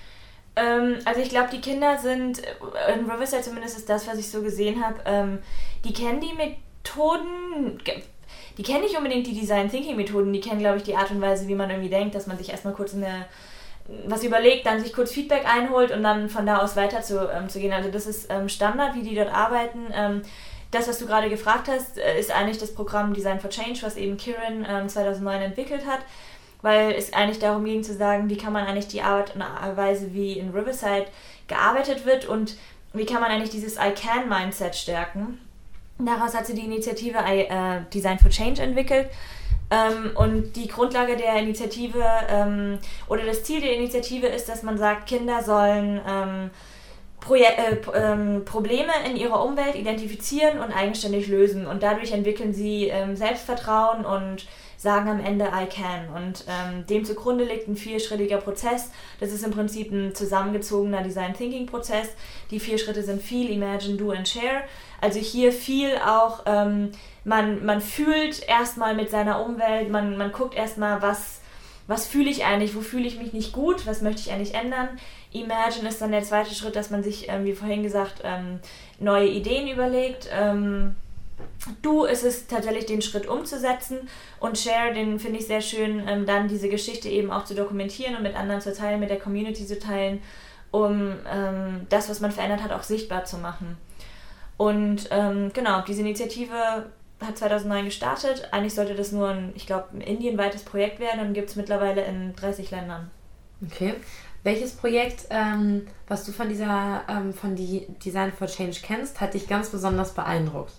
Also ich glaube, die Kinder sind, in Riverside zumindest ist das, was ich so gesehen habe, die kennen die Methoden, die kennen nicht unbedingt die Design-Thinking-Methoden, die kennen, glaube ich, die Art und Weise, wie man irgendwie denkt, dass man sich erstmal kurz was überlegt, dann sich kurz Feedback einholt und dann von da aus weiter zu gehen. Also das ist Standard, wie die dort arbeiten. Das, was du gerade gefragt hast, ist eigentlich das Programm Design for Change, was eben Kiran 2009 entwickelt hat, weil es eigentlich darum ging zu sagen, wie kann man eigentlich die Art und Weise, wie in Riverside gearbeitet wird und wie kann man eigentlich dieses I-Can-Mindset stärken. Daraus hat sie die Initiative Design for Change entwickelt. Und die Grundlage der Initiative oder das Ziel der Initiative ist, dass man sagt, Kinder sollen Probleme in ihrer Umwelt identifizieren und eigenständig lösen. Und dadurch entwickeln sie Selbstvertrauen und sagen am Ende I can. Und dem zugrunde liegt ein 4-schrittiger Prozess. Das ist im Prinzip ein zusammengezogener Design-Thinking-Prozess. Die 4 Schritte sind Feel, Imagine, Do and Share. Also hier viel auch, man fühlt erstmal mit seiner Umwelt, man guckt erstmal, was fühle ich eigentlich, wo fühle ich mich nicht gut, was möchte ich eigentlich ändern. Imagine ist dann der 2. Schritt, dass man sich, wie vorhin gesagt, neue Ideen überlegt. Do ist es tatsächlich, den Schritt umzusetzen, und Share, den finde ich sehr schön, dann diese Geschichte eben auch zu dokumentieren und mit anderen zu teilen, mit der Community zu teilen, um das, was man verändert hat, auch sichtbar zu machen. Und genau, diese Initiative hat 2009 gestartet. Eigentlich sollte das nur ein indienweites Projekt werden, und gibt es mittlerweile in 30 Ländern. Okay. Welches Projekt, was du von von die Design for Change kennst, hat dich ganz besonders beeindruckt?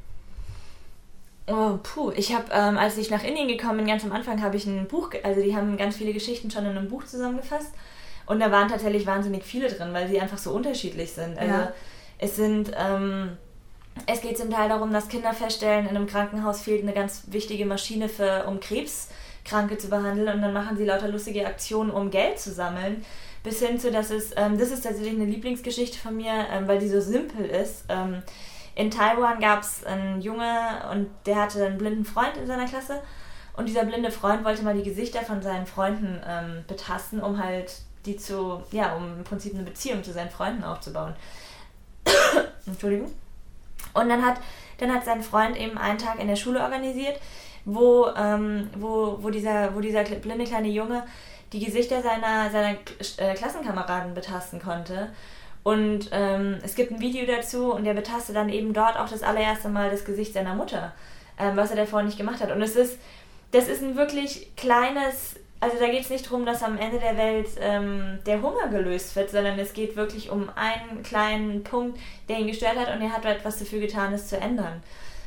Ich habe, als ich nach Indien gekommen bin, ganz am Anfang habe ich ein Buch, also die haben ganz viele Geschichten schon in einem Buch zusammengefasst, und da waren tatsächlich wahnsinnig viele drin, weil sie einfach so unterschiedlich sind. Also es geht zum Teil darum, dass Kinder feststellen, in einem Krankenhaus fehlt eine ganz wichtige Maschine um Krebskranke zu behandeln, und dann machen sie lauter lustige Aktionen, um Geld zu sammeln, bis hin zu, das ist tatsächlich eine Lieblingsgeschichte von mir, weil die so simpel ist. In Taiwan gab es einen Junge, und der hatte einen blinden Freund in seiner Klasse, und dieser blinde Freund wollte mal die Gesichter von seinen Freunden betasten, um halt um im Prinzip eine Beziehung zu seinen Freunden aufzubauen. Entschuldigung. Und dann hat sein Freund eben einen Tag in der Schule organisiert, wo dieser blinde kleine Junge die Gesichter seiner Klassenkameraden betasten konnte. Und es gibt ein Video dazu, und der betastet dann eben dort auch das allererste Mal das Gesicht seiner Mutter, was er davor nicht gemacht hat. Und das ist ein wirklich kleines, also da geht es nicht darum, dass am Ende der Welt der Hunger gelöst wird, sondern es geht wirklich um einen kleinen Punkt, der ihn gestört hat, und er hat etwas dafür getan, es zu ändern.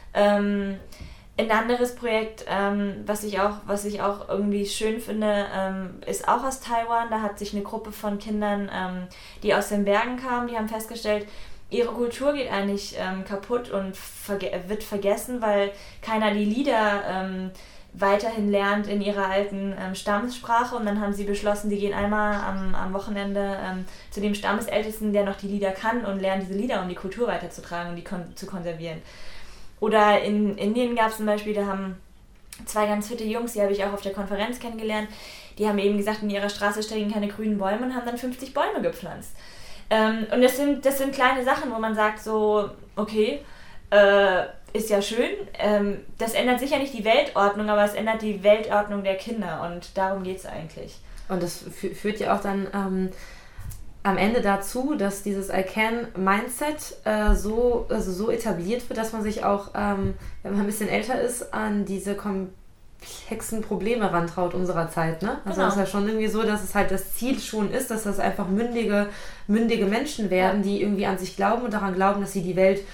Ein anderes Projekt, was ich auch irgendwie schön finde, ist auch aus Taiwan. Da hat sich eine Gruppe von Kindern, die aus den Bergen kamen, die haben festgestellt, ihre Kultur geht eigentlich kaputt und wird vergessen, weil keiner die Lieder weiterhin lernt in ihrer alten Stammessprache. Und dann haben sie beschlossen, die gehen einmal am Wochenende zu dem Stammesältesten, der noch die Lieder kann, und lernen diese Lieder, um die Kultur weiterzutragen und die zu konservieren. Oder in Indien gab es zum Beispiel, da haben 2 ganz fitte Jungs, die habe ich auch auf der Konferenz kennengelernt, die haben eben gesagt, in ihrer Straße stehen keine grünen Bäume, und haben dann 50 Bäume gepflanzt. Und das sind kleine Sachen, wo man sagt so, okay, ist ja schön, das ändert sicher nicht die Weltordnung, aber es ändert die Weltordnung der Kinder, und darum geht es eigentlich. Und das führt ja auch dann am Ende dazu, dass dieses I Can Mindset so etabliert wird, dass man sich auch, wenn man ein bisschen älter ist, an diese komplexen Probleme rantraut unserer Zeit. Ne? Also es ist ja schon irgendwie so, dass es halt das Ziel schon ist, dass das einfach mündige Menschen werden, die irgendwie an sich glauben und daran glauben, dass sie die Welt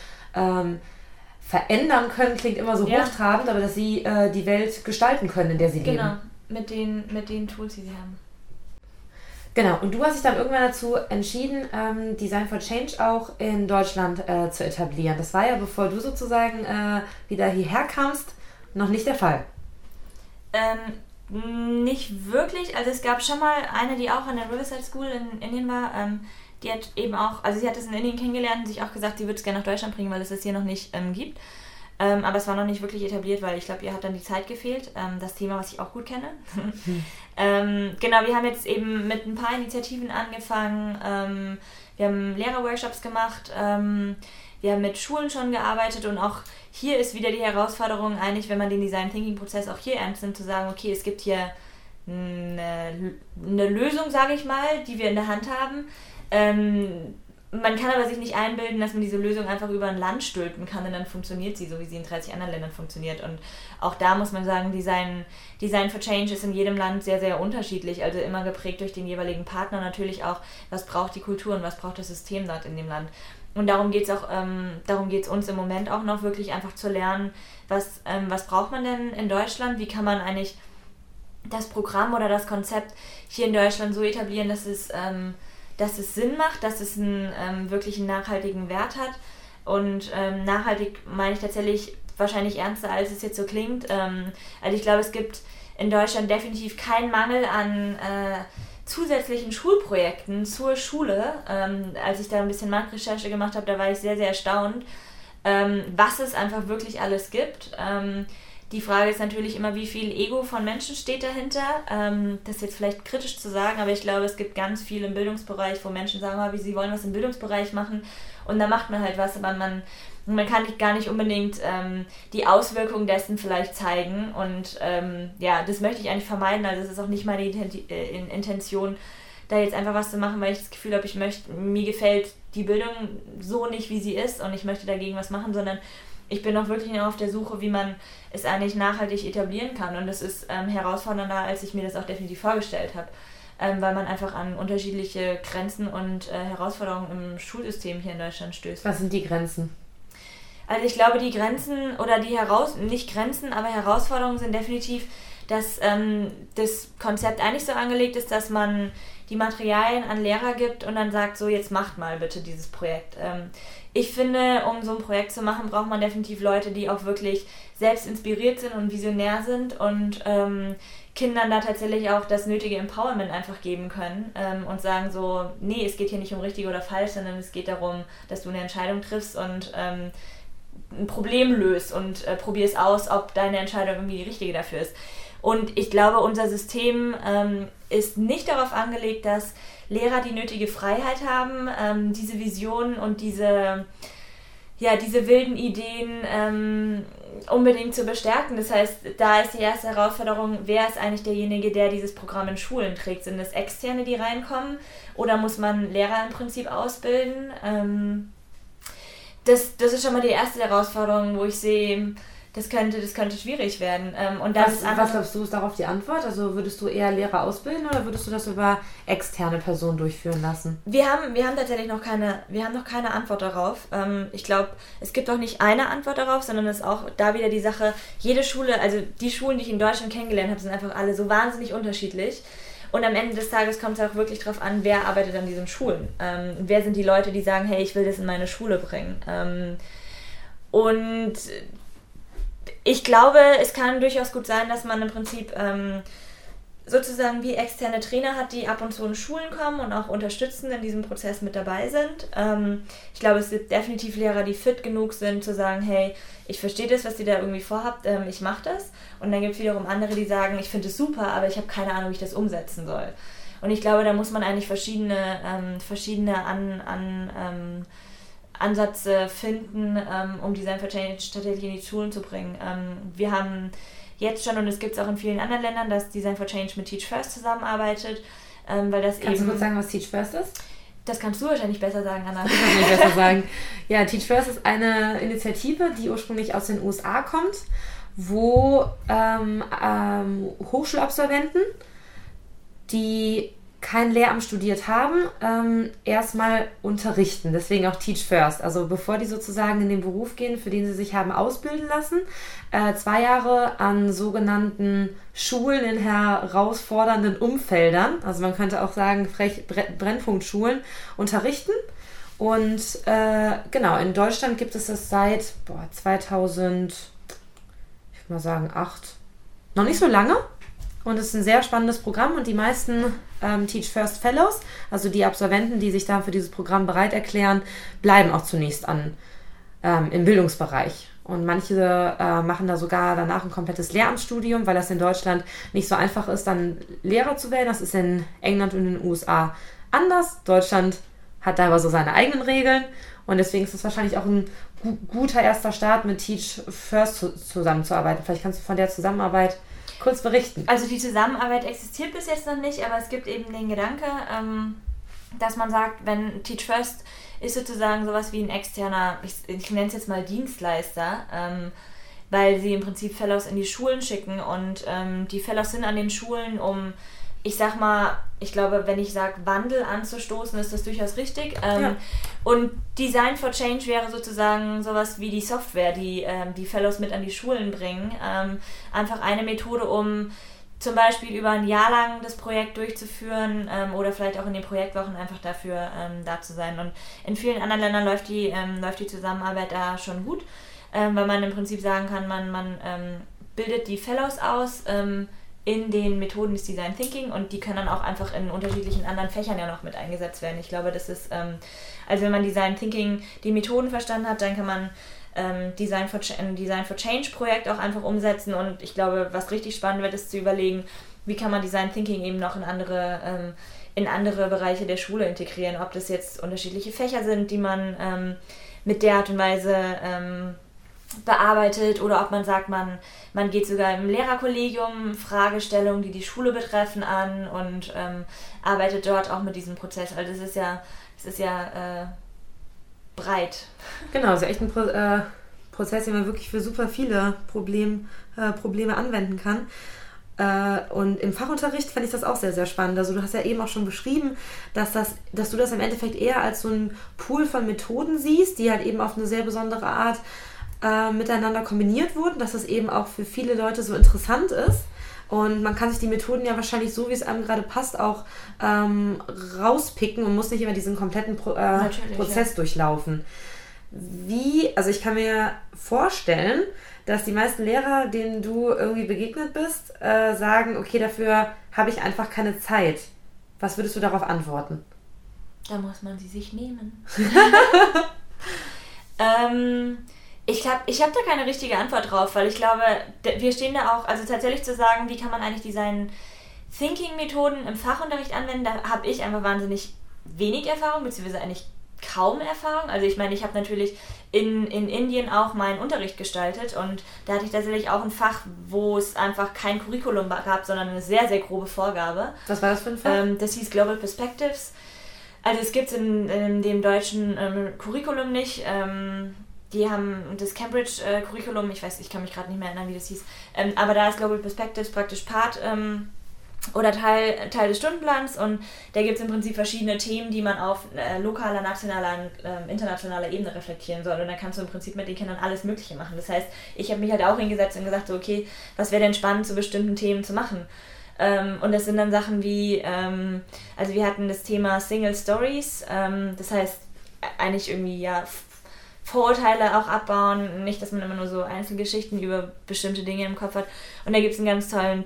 verändern können, klingt immer so hochtrabend, aber dass sie die Welt gestalten können, in der sie leben. Genau, mit den Tools, die sie haben. Genau, und du hast dich dann irgendwann dazu entschieden, Design for Change auch in Deutschland zu etablieren. Das war ja, bevor du sozusagen wieder hierher kamst, noch nicht der Fall. Nicht wirklich. Also es gab schon mal eine, die auch an der Riverside School in Indien war. Die hat eben auch, also sie hat es in Indien kennengelernt und sich auch gesagt, sie würde es gerne nach Deutschland bringen, weil es das hier noch nicht gibt. Aber es war noch nicht wirklich etabliert, weil ich glaube, ihr hat dann die Zeit gefehlt. Das Thema, was ich auch gut kenne. Genau, wir haben jetzt eben mit ein paar Initiativen angefangen. Wir haben Lehrerworkshops gemacht. Wir haben mit Schulen schon gearbeitet, und auch hier ist wieder die Herausforderung eigentlich, wenn man den Design Thinking Prozess auch hier ernst nimmt, zu sagen, okay, es gibt hier eine Lösung, sage ich mal, die wir in der Hand haben. Man kann aber sich nicht einbilden, dass man diese Lösung einfach über ein Land stülpen kann, und dann funktioniert sie, so wie sie in 30 anderen Ländern funktioniert. Und auch da muss man sagen, Design for Change ist in jedem Land sehr, sehr unterschiedlich, also immer geprägt durch den jeweiligen Partner, natürlich auch, was braucht die Kultur und was braucht das System dort in dem Land. Und darum geht es uns im Moment auch noch, wirklich einfach zu lernen, was braucht man denn in Deutschland, wie kann man eigentlich das Programm oder das Konzept hier in Deutschland so etablieren, dass dass es Sinn macht, dass es wirklich einen nachhaltigen Wert hat. Und nachhaltig meine ich tatsächlich wahrscheinlich ernster, als es jetzt so klingt. Also ich glaube, es gibt in Deutschland definitiv keinen Mangel an zusätzlichen Schulprojekten zur Schule. Als ich da ein bisschen Marktrecherche gemacht habe, da war ich sehr, sehr erstaunt, was es einfach wirklich alles gibt. Die Frage ist natürlich immer, wie viel Ego von Menschen steht dahinter. Das ist jetzt vielleicht kritisch zu sagen, aber ich glaube, es gibt ganz viel im Bildungsbereich, wo Menschen sagen, wie sie wollen was im Bildungsbereich machen und da macht man halt was, aber man kann gar nicht unbedingt die Auswirkungen dessen vielleicht zeigen und das möchte ich eigentlich vermeiden, also es ist auch nicht meine Intention, da jetzt einfach was zu machen, weil ich das Gefühl habe, mir gefällt die Bildung so nicht, wie sie ist und ich möchte dagegen was machen, sondern ich bin auch wirklich auf der Suche, wie man es eigentlich nachhaltig etablieren kann und das ist herausfordernder, als ich mir das auch definitiv vorgestellt habe, weil man einfach an unterschiedliche Grenzen und Herausforderungen im Schulsystem hier in Deutschland stößt. Was sind die Grenzen? Also ich glaube, die Grenzen oder nicht Grenzen, aber Herausforderungen sind definitiv, dass das Konzept eigentlich so angelegt ist, dass man die Materialien an Lehrer gibt und dann sagt, so jetzt macht mal bitte dieses Projekt. Ich finde, um so ein Projekt zu machen, braucht man definitiv Leute, die auch wirklich selbst inspiriert sind und visionär sind und Kindern da tatsächlich auch das nötige Empowerment einfach geben können und sagen so, nee, es geht hier nicht um richtig oder falsch, sondern es geht darum, dass du eine Entscheidung triffst und ein Problem löst und probierst aus, ob deine Entscheidung irgendwie die richtige dafür ist. Und ich glaube, unser System ist nicht darauf angelegt, dass Lehrer die nötige Freiheit haben, diese Visionen und diese wilden Ideen unbedingt zu bestärken. Das heißt, da ist die erste Herausforderung, wer ist eigentlich derjenige, der dieses Programm in Schulen trägt? Sind es Externe, die reinkommen? Oder muss man Lehrer im Prinzip ausbilden? Das ist schon mal die erste Herausforderung, wo ich sehe, das könnte schwierig werden. Und was glaubst du, ist darauf die Antwort? Also würdest du eher Lehrer ausbilden oder würdest du das über externe Personen durchführen lassen? Wir haben tatsächlich noch keine Antwort darauf. Ich glaube, es gibt auch nicht eine Antwort darauf, sondern es ist auch da wieder die Sache, jede Schule, also die Schulen, die ich in Deutschland kennengelernt habe, sind einfach alle so wahnsinnig unterschiedlich. Und am Ende des Tages kommt es auch wirklich darauf an, wer arbeitet an diesen Schulen. Wer sind die Leute, die sagen, hey, ich will das in meine Schule bringen. Und ich glaube, es kann durchaus gut sein, dass man im Prinzip sozusagen wie externe Trainer hat, die ab und zu in Schulen kommen und auch unterstützend in diesem Prozess mit dabei sind. Ich glaube, es gibt definitiv Lehrer, die fit genug sind, zu sagen, hey, ich verstehe das, was ihr da irgendwie vorhabt, ich mache das. Und dann gibt es wiederum andere, die sagen, ich finde es super, aber ich habe keine Ahnung, wie ich das umsetzen soll. Und ich glaube, da muss man eigentlich verschiedene Ansätze finden, um Design for Change tatsächlich in die Schulen zu bringen. Wir haben jetzt schon, und es gibt es auch in vielen anderen Ländern, dass Design for Change mit Teach First zusammenarbeitet. Weil das Kannst du kurz sagen, was Teach First ist? Das kannst du wahrscheinlich besser sagen, Anna. Ich kann nicht besser sagen. Ja, Teach First ist eine Initiative, die ursprünglich aus den USA kommt, wo Hochschulabsolventen, die kein Lehramt studiert haben, erstmal unterrichten. Deswegen auch Teach First. Also bevor die sozusagen in den Beruf gehen, für den sie sich haben ausbilden lassen, 2 Jahre an sogenannten Schulen in herausfordernden Umfeldern, also man könnte auch sagen Brennpunktschulen, unterrichten. Und in Deutschland gibt es das seit 2000, ich würde mal sagen 8, noch nicht so lange. Und es ist ein sehr spannendes Programm und die meisten Teach First Fellows, also die Absolventen, die sich dann für dieses Programm bereit erklären, bleiben auch zunächst im Bildungsbereich. Und manche machen da sogar danach ein komplettes Lehramtsstudium, weil das in Deutschland nicht so einfach ist, dann Lehrer zu werden. Das ist in England und in den USA anders. Deutschland hat da aber so seine eigenen Regeln und deswegen ist es wahrscheinlich auch ein guter erster Start, mit Teach First zusammenzuarbeiten. Vielleicht kannst du von der Zusammenarbeit kurz berichten. Also die Zusammenarbeit existiert bis jetzt noch nicht, aber es gibt eben den Gedanke, dass man sagt, wenn Teach First ist sozusagen sowas wie ein externer, ich nenne es jetzt mal Dienstleister, weil sie im Prinzip Fellows in die Schulen schicken und die Fellows sind an den Schulen, um, ich sag mal, ich glaube, wenn ich sage, Wandel anzustoßen, ist das durchaus richtig. Ja. Und Design for Change wäre sozusagen sowas wie die Software, die die Fellows mit an die Schulen bringen. Einfach eine Methode, um zum Beispiel über ein Jahr lang das Projekt durchzuführen oder vielleicht auch in den Projektwochen einfach dafür da zu sein. Und in vielen anderen Ländern läuft die Zusammenarbeit da schon gut, weil man im Prinzip sagen kann, man bildet die Fellows aus in den Methoden des Design Thinking und die können dann auch einfach in unterschiedlichen anderen Fächern ja noch mit eingesetzt werden. Ich glaube, das ist, also wenn man Design Thinking, die Methoden verstanden hat, dann kann man ein Design for Change Projekt auch einfach umsetzen und ich glaube, was richtig spannend wird, ist zu überlegen, wie kann man Design Thinking eben noch in andere Bereiche der Schule integrieren, ob das jetzt unterschiedliche Fächer sind, die man mit der Art und Weise bearbeitet oder ob man sagt, man geht sogar im Lehrerkollegium Fragestellungen, die die Schule betreffen, an und arbeitet dort auch mit diesem Prozess. Also das ist ja breit. Genau, also echt ein Prozess, den man wirklich für super viele Probleme anwenden kann. Und im Fachunterricht fände ich das auch sehr, sehr spannend. Also du hast ja eben auch schon beschrieben, dass du das im Endeffekt eher als so ein Pool von Methoden siehst, die halt eben auf eine sehr besondere Art miteinander kombiniert wurden, dass das eben auch für viele Leute so interessant ist. Und man kann sich die Methoden ja wahrscheinlich so, wie es einem gerade passt, auch rauspicken und muss nicht immer diesen kompletten Prozess durchlaufen. Also ich kann mir vorstellen, dass die meisten Lehrer, denen du irgendwie begegnet bist, sagen, okay, dafür habe ich einfach keine Zeit. Was würdest du darauf antworten? Da muss man sie sich nehmen. Ich hab da keine richtige Antwort drauf, weil ich glaube, wir stehen da auch, also tatsächlich zu sagen, wie kann man eigentlich Design Thinking Methoden im Fachunterricht anwenden, da habe ich einfach wahnsinnig wenig Erfahrung, beziehungsweise eigentlich kaum Erfahrung. Also ich meine, ich habe natürlich in Indien auch meinen Unterricht gestaltet und da hatte ich tatsächlich auch ein Fach, wo es einfach kein Curriculum gab, sondern eine sehr, sehr grobe Vorgabe. Was war das für ein Fach? Das hieß Global Perspectives. Also es gibt es in dem deutschen Curriculum nicht. Die haben das Cambridge-Curriculum, ich kann mich gerade nicht mehr erinnern, wie das hieß, aber da ist Global Perspectives praktisch Part oder Teil des Stundenplans und da gibt es im Prinzip verschiedene Themen, die man auf lokaler, nationaler und internationaler Ebene reflektieren soll und da kannst du im Prinzip mit den Kindern alles Mögliche machen. Das heißt, ich habe mich halt auch hingesetzt und gesagt, so, okay, was wäre denn spannend zu bestimmten Themen zu machen? Und das sind dann Sachen wie, also wir hatten das Thema Single Stories, das heißt eigentlich irgendwie ja Vorurteile auch abbauen, nicht, dass man immer nur so Einzelgeschichten über bestimmte Dinge im Kopf hat. Und da gibt es einen ganz tollen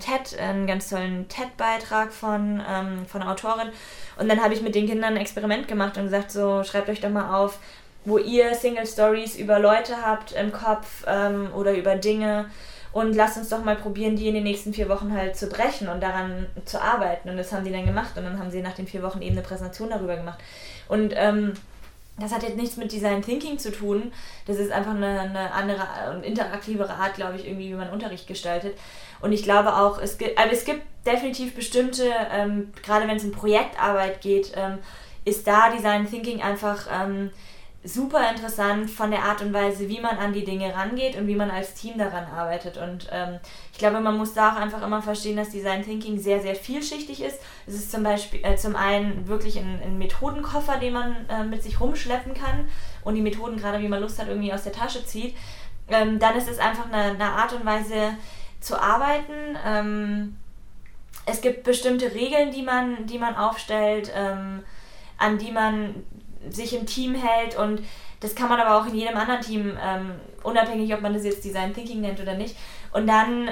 TED-Beitrag von einer Autorin. Und dann habe ich mit den Kindern ein Experiment gemacht und gesagt, so schreibt euch doch mal auf, wo ihr Single Stories über Leute habt im Kopf oder über Dinge und lasst uns doch mal probieren, die in den nächsten 4 Wochen halt zu brechen und daran zu arbeiten. Und das haben die dann gemacht und dann haben sie nach den 4 Wochen eben eine Präsentation darüber gemacht. Und das hat jetzt nichts mit Design Thinking zu tun. Das ist einfach eine andere und interaktivere Art, glaube ich, irgendwie, wie man Unterricht gestaltet. Und ich glaube auch, es gibt definitiv bestimmte, gerade wenn es um Projektarbeit geht, ist da Design Thinking einfach super interessant von der Art und Weise, wie man an die Dinge rangeht und wie man als Team daran arbeitet. Und ich glaube, man muss da auch einfach immer verstehen, dass Design Thinking sehr, sehr vielschichtig ist. Es ist zum Beispiel zum einen wirklich ein Methodenkoffer, den man mit sich rumschleppen kann und die Methoden, gerade wie man Lust hat, irgendwie aus der Tasche zieht. Dann ist es einfach eine Art und Weise zu arbeiten. Es gibt bestimmte Regeln, die man aufstellt, an die man sich im Team hält und das kann man aber auch in jedem anderen Team, unabhängig, ob man das jetzt Design Thinking nennt oder nicht. Und dann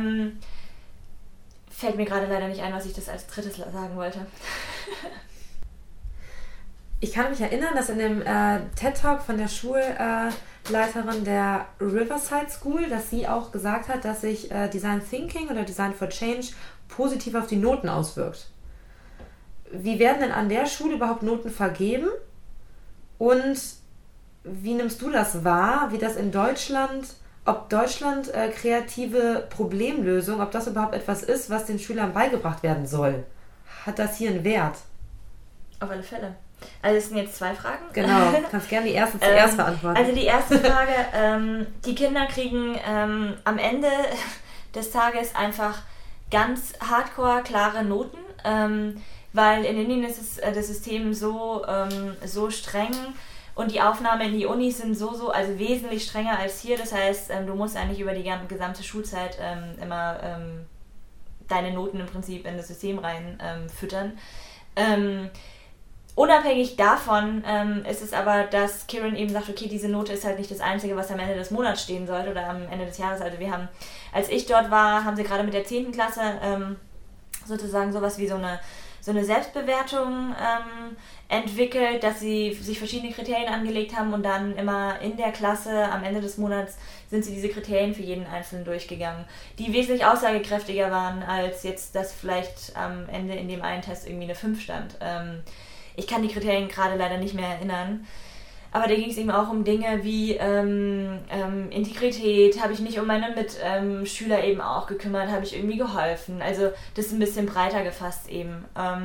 fällt mir gerade leider nicht ein, was ich das als drittes sagen wollte. Ich kann mich erinnern, dass in dem TED-Talk von der Schulleiterin der Riverside School, dass sie auch gesagt hat, dass sich Design Thinking oder Design for Change positiv auf die Noten auswirkt. Wie werden denn an der Schule überhaupt Noten vergeben? Und wie nimmst du das wahr, wie das in Deutschland, ob Deutschland kreative Problemlösung, ob das überhaupt etwas ist, was den Schülern beigebracht werden soll? Hat das hier einen Wert? Auf alle Fälle. Also es sind jetzt 2 Fragen. Genau, du kannst gerne die erste zuerst beantworten. Also die erste Frage, die Kinder kriegen am Ende des Tages einfach ganz hardcore klare Noten, weil in Indien ist das System so streng und die Aufnahme in die Unis sind also wesentlich strenger als hier. Das heißt, du musst eigentlich über die gesamte Schulzeit immer deine Noten im Prinzip in das System rein füttern. Unabhängig davon ist es aber, dass Kiran eben sagt, okay, diese Note ist halt nicht das Einzige, was am Ende des Monats stehen sollte oder am Ende des Jahres. Also wir haben, als ich dort war, haben sie gerade mit der 10. Klasse sozusagen sowas wie so eine Selbstbewertung entwickelt, dass sie sich verschiedene Kriterien angelegt haben und dann immer in der Klasse am Ende des Monats sind sie diese Kriterien für jeden Einzelnen durchgegangen, die wesentlich aussagekräftiger waren, als jetzt, dass vielleicht am Ende in dem einen Test irgendwie eine 5 stand. Ich kann die Kriterien gerade leider nicht mehr erinnern, aber da ging es eben auch um Dinge wie Integrität, habe ich mich um meine Mitschüler eben auch gekümmert, habe ich irgendwie geholfen, also das ist ein bisschen breiter gefasst eben.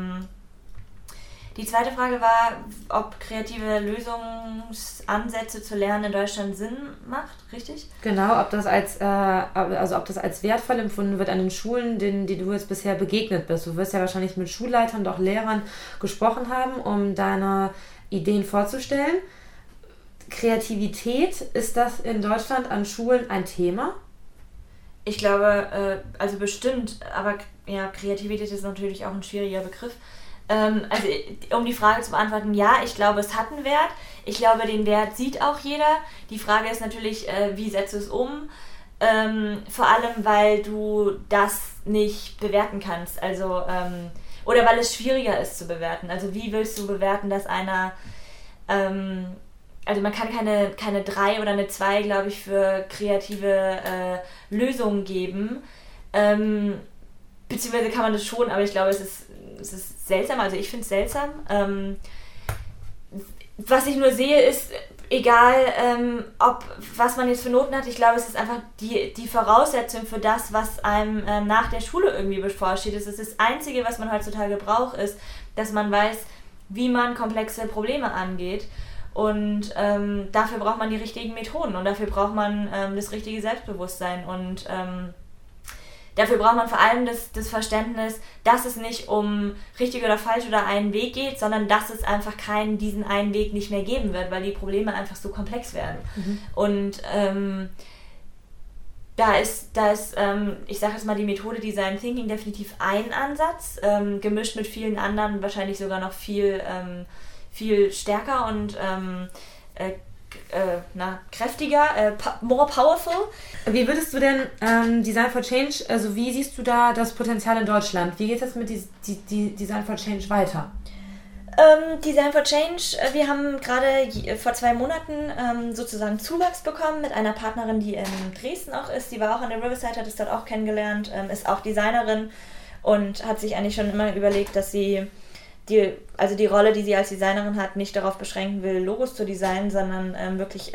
Die zweite Frage war, ob kreative Lösungsansätze zu lernen in Deutschland Sinn macht, richtig? Genau, ob das als wertvoll empfunden wird an den Schulen, denen du jetzt bisher begegnet bist. Du wirst ja wahrscheinlich mit Schulleitern und auch Lehrern gesprochen haben, um deine Ideen vorzustellen. Kreativität, ist das in Deutschland an Schulen ein Thema? Ich glaube, also bestimmt, aber ja, Kreativität ist natürlich auch ein schwieriger Begriff. Also um die Frage zu beantworten, ja, ich glaube, es hat einen Wert. Ich glaube, den Wert sieht auch jeder. Die Frage ist natürlich, wie setzt du es um? Vor allem, weil du das nicht bewerten kannst. Also, oder weil es schwieriger ist zu bewerten. Also wie willst du bewerten, dass einer... also man kann keine 3 oder eine 2, glaube ich, für kreative Lösungen geben. Beziehungsweise kann man das schon, aber ich glaube, es ist seltsam, also ich finde es seltsam. Was ich nur sehe, ist, egal was man jetzt für Noten hat, ich glaube, es ist einfach die Voraussetzung für das, was einem nach der Schule irgendwie bevorsteht. Es ist das Einzige, was man heutzutage braucht, ist, dass man weiß, wie man komplexe Probleme angeht. Und dafür braucht man die richtigen Methoden und dafür braucht man das richtige Selbstbewusstsein und dafür braucht man vor allem das Verständnis, dass es nicht um richtig oder falsch oder einen Weg geht, sondern dass es einfach diesen einen Weg nicht mehr geben wird, weil die Probleme einfach so komplex werden. Mhm. Und da ist ich sage jetzt mal, die Methode Design Thinking definitiv ein Ansatz, gemischt mit vielen anderen, wahrscheinlich sogar noch viel stärker und kräftiger, more powerful. Wie würdest du denn Design for Change, also wie siehst du da das Potenzial in Deutschland? Wie geht es mit Design for Change weiter? Design for Change, wir haben gerade vor 2 Monaten sozusagen Zuwachs bekommen mit einer Partnerin, die in Dresden auch ist. Die war auch an der Riverside, hat es dort auch kennengelernt, ist auch Designerin und hat sich eigentlich schon immer überlegt, dass sie die Rolle, die sie als Designerin hat, nicht darauf beschränken will, Logos zu designen, sondern wirklich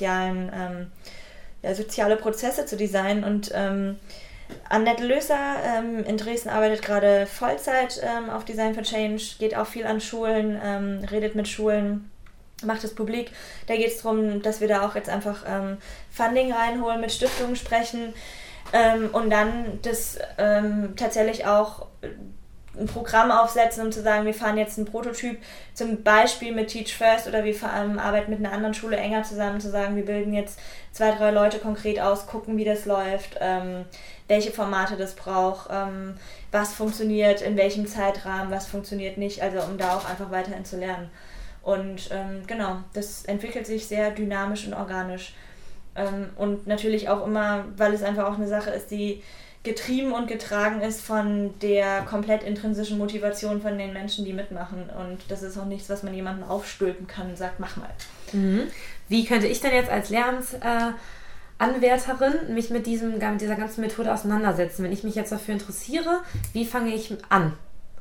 soziale Prozesse zu designen. Und Annette Löser in Dresden arbeitet gerade Vollzeit auf Design for Change, geht auch viel an Schulen, redet mit Schulen, macht es publik. Da geht es darum, dass wir da auch jetzt einfach Funding reinholen, mit Stiftungen sprechen und dann das tatsächlich auch ein Programm aufsetzen, um zu sagen, wir fahren jetzt einen Prototyp, zum Beispiel mit Teach First oder wir arbeiten mit einer anderen Schule enger zusammen, zu sagen, wir bilden jetzt 2, 3 Leute konkret aus, gucken, wie das läuft, welche Formate das braucht, was funktioniert, in welchem Zeitrahmen, was funktioniert nicht, also um da auch einfach weiterhin zu lernen. Und genau, das entwickelt sich sehr dynamisch und organisch. Und natürlich auch immer, weil es einfach auch eine Sache ist, die getrieben und getragen ist von der komplett intrinsischen Motivation von den Menschen, die mitmachen. Und das ist auch nichts, was man jemandem aufstülpen kann und sagt, mach mal. Mhm. Wie könnte ich denn jetzt als Lernanwärterin mich mit dieser ganzen Methode auseinandersetzen? Wenn ich mich jetzt dafür interessiere, wie fange ich an?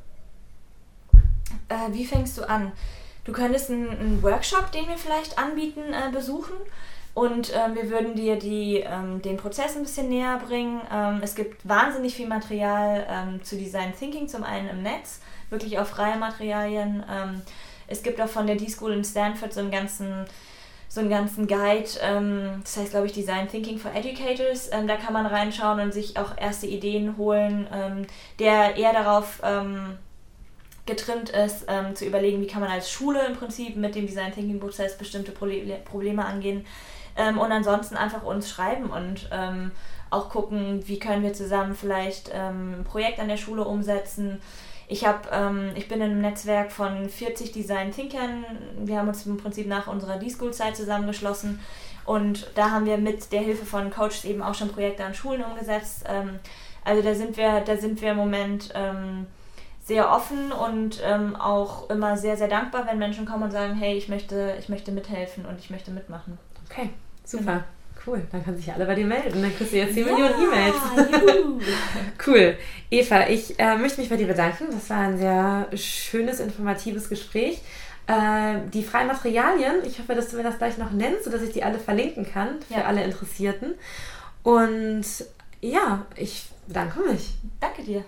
Wie fängst du an? Du könntest einen Workshop, den wir vielleicht anbieten, besuchen. Und wir würden dir den Prozess ein bisschen näher bringen. Es gibt wahnsinnig viel Material zu Design Thinking, zum einen im Netz, wirklich auch freie Materialien. Es gibt auch von der D-School in Stanford so einen ganzen Guide, das heißt, glaube ich, Design Thinking for Educators. Da kann man reinschauen und sich auch erste Ideen holen, der eher darauf getrimmt ist, zu überlegen, wie kann man als Schule im Prinzip mit dem Design Thinking Prozess bestimmte Probleme angehen. Und ansonsten einfach uns schreiben und auch gucken, wie können wir zusammen vielleicht ein Projekt an der Schule umsetzen. Ich bin in einem Netzwerk von 40 Design Thinkern. Wir haben uns im Prinzip nach unserer D-School-Zeit zusammengeschlossen und da haben wir mit der Hilfe von Coaches eben auch schon Projekte an Schulen umgesetzt. Also da sind wir im Moment sehr offen und auch immer sehr, sehr dankbar, wenn Menschen kommen und sagen, hey, ich möchte mithelfen und ich möchte mitmachen. Okay, super. Cool, dann können sich ja alle bei dir melden. Dann kriegst du jetzt 10 Millionen E-Mails. Cool. Eva, ich möchte mich bei dir bedanken. Das war ein sehr schönes, informatives Gespräch. Die freien Materialien, ich hoffe, dass du mir das gleich noch nennst, sodass ich die alle verlinken kann für alle Interessierten. Und ja, ich bedanke mich. Danke dir.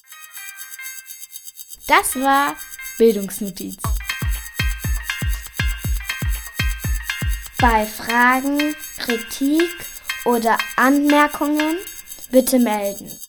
Das war Bildungsnotiz. Bei Fragen, Kritik oder Anmerkungen bitte melden.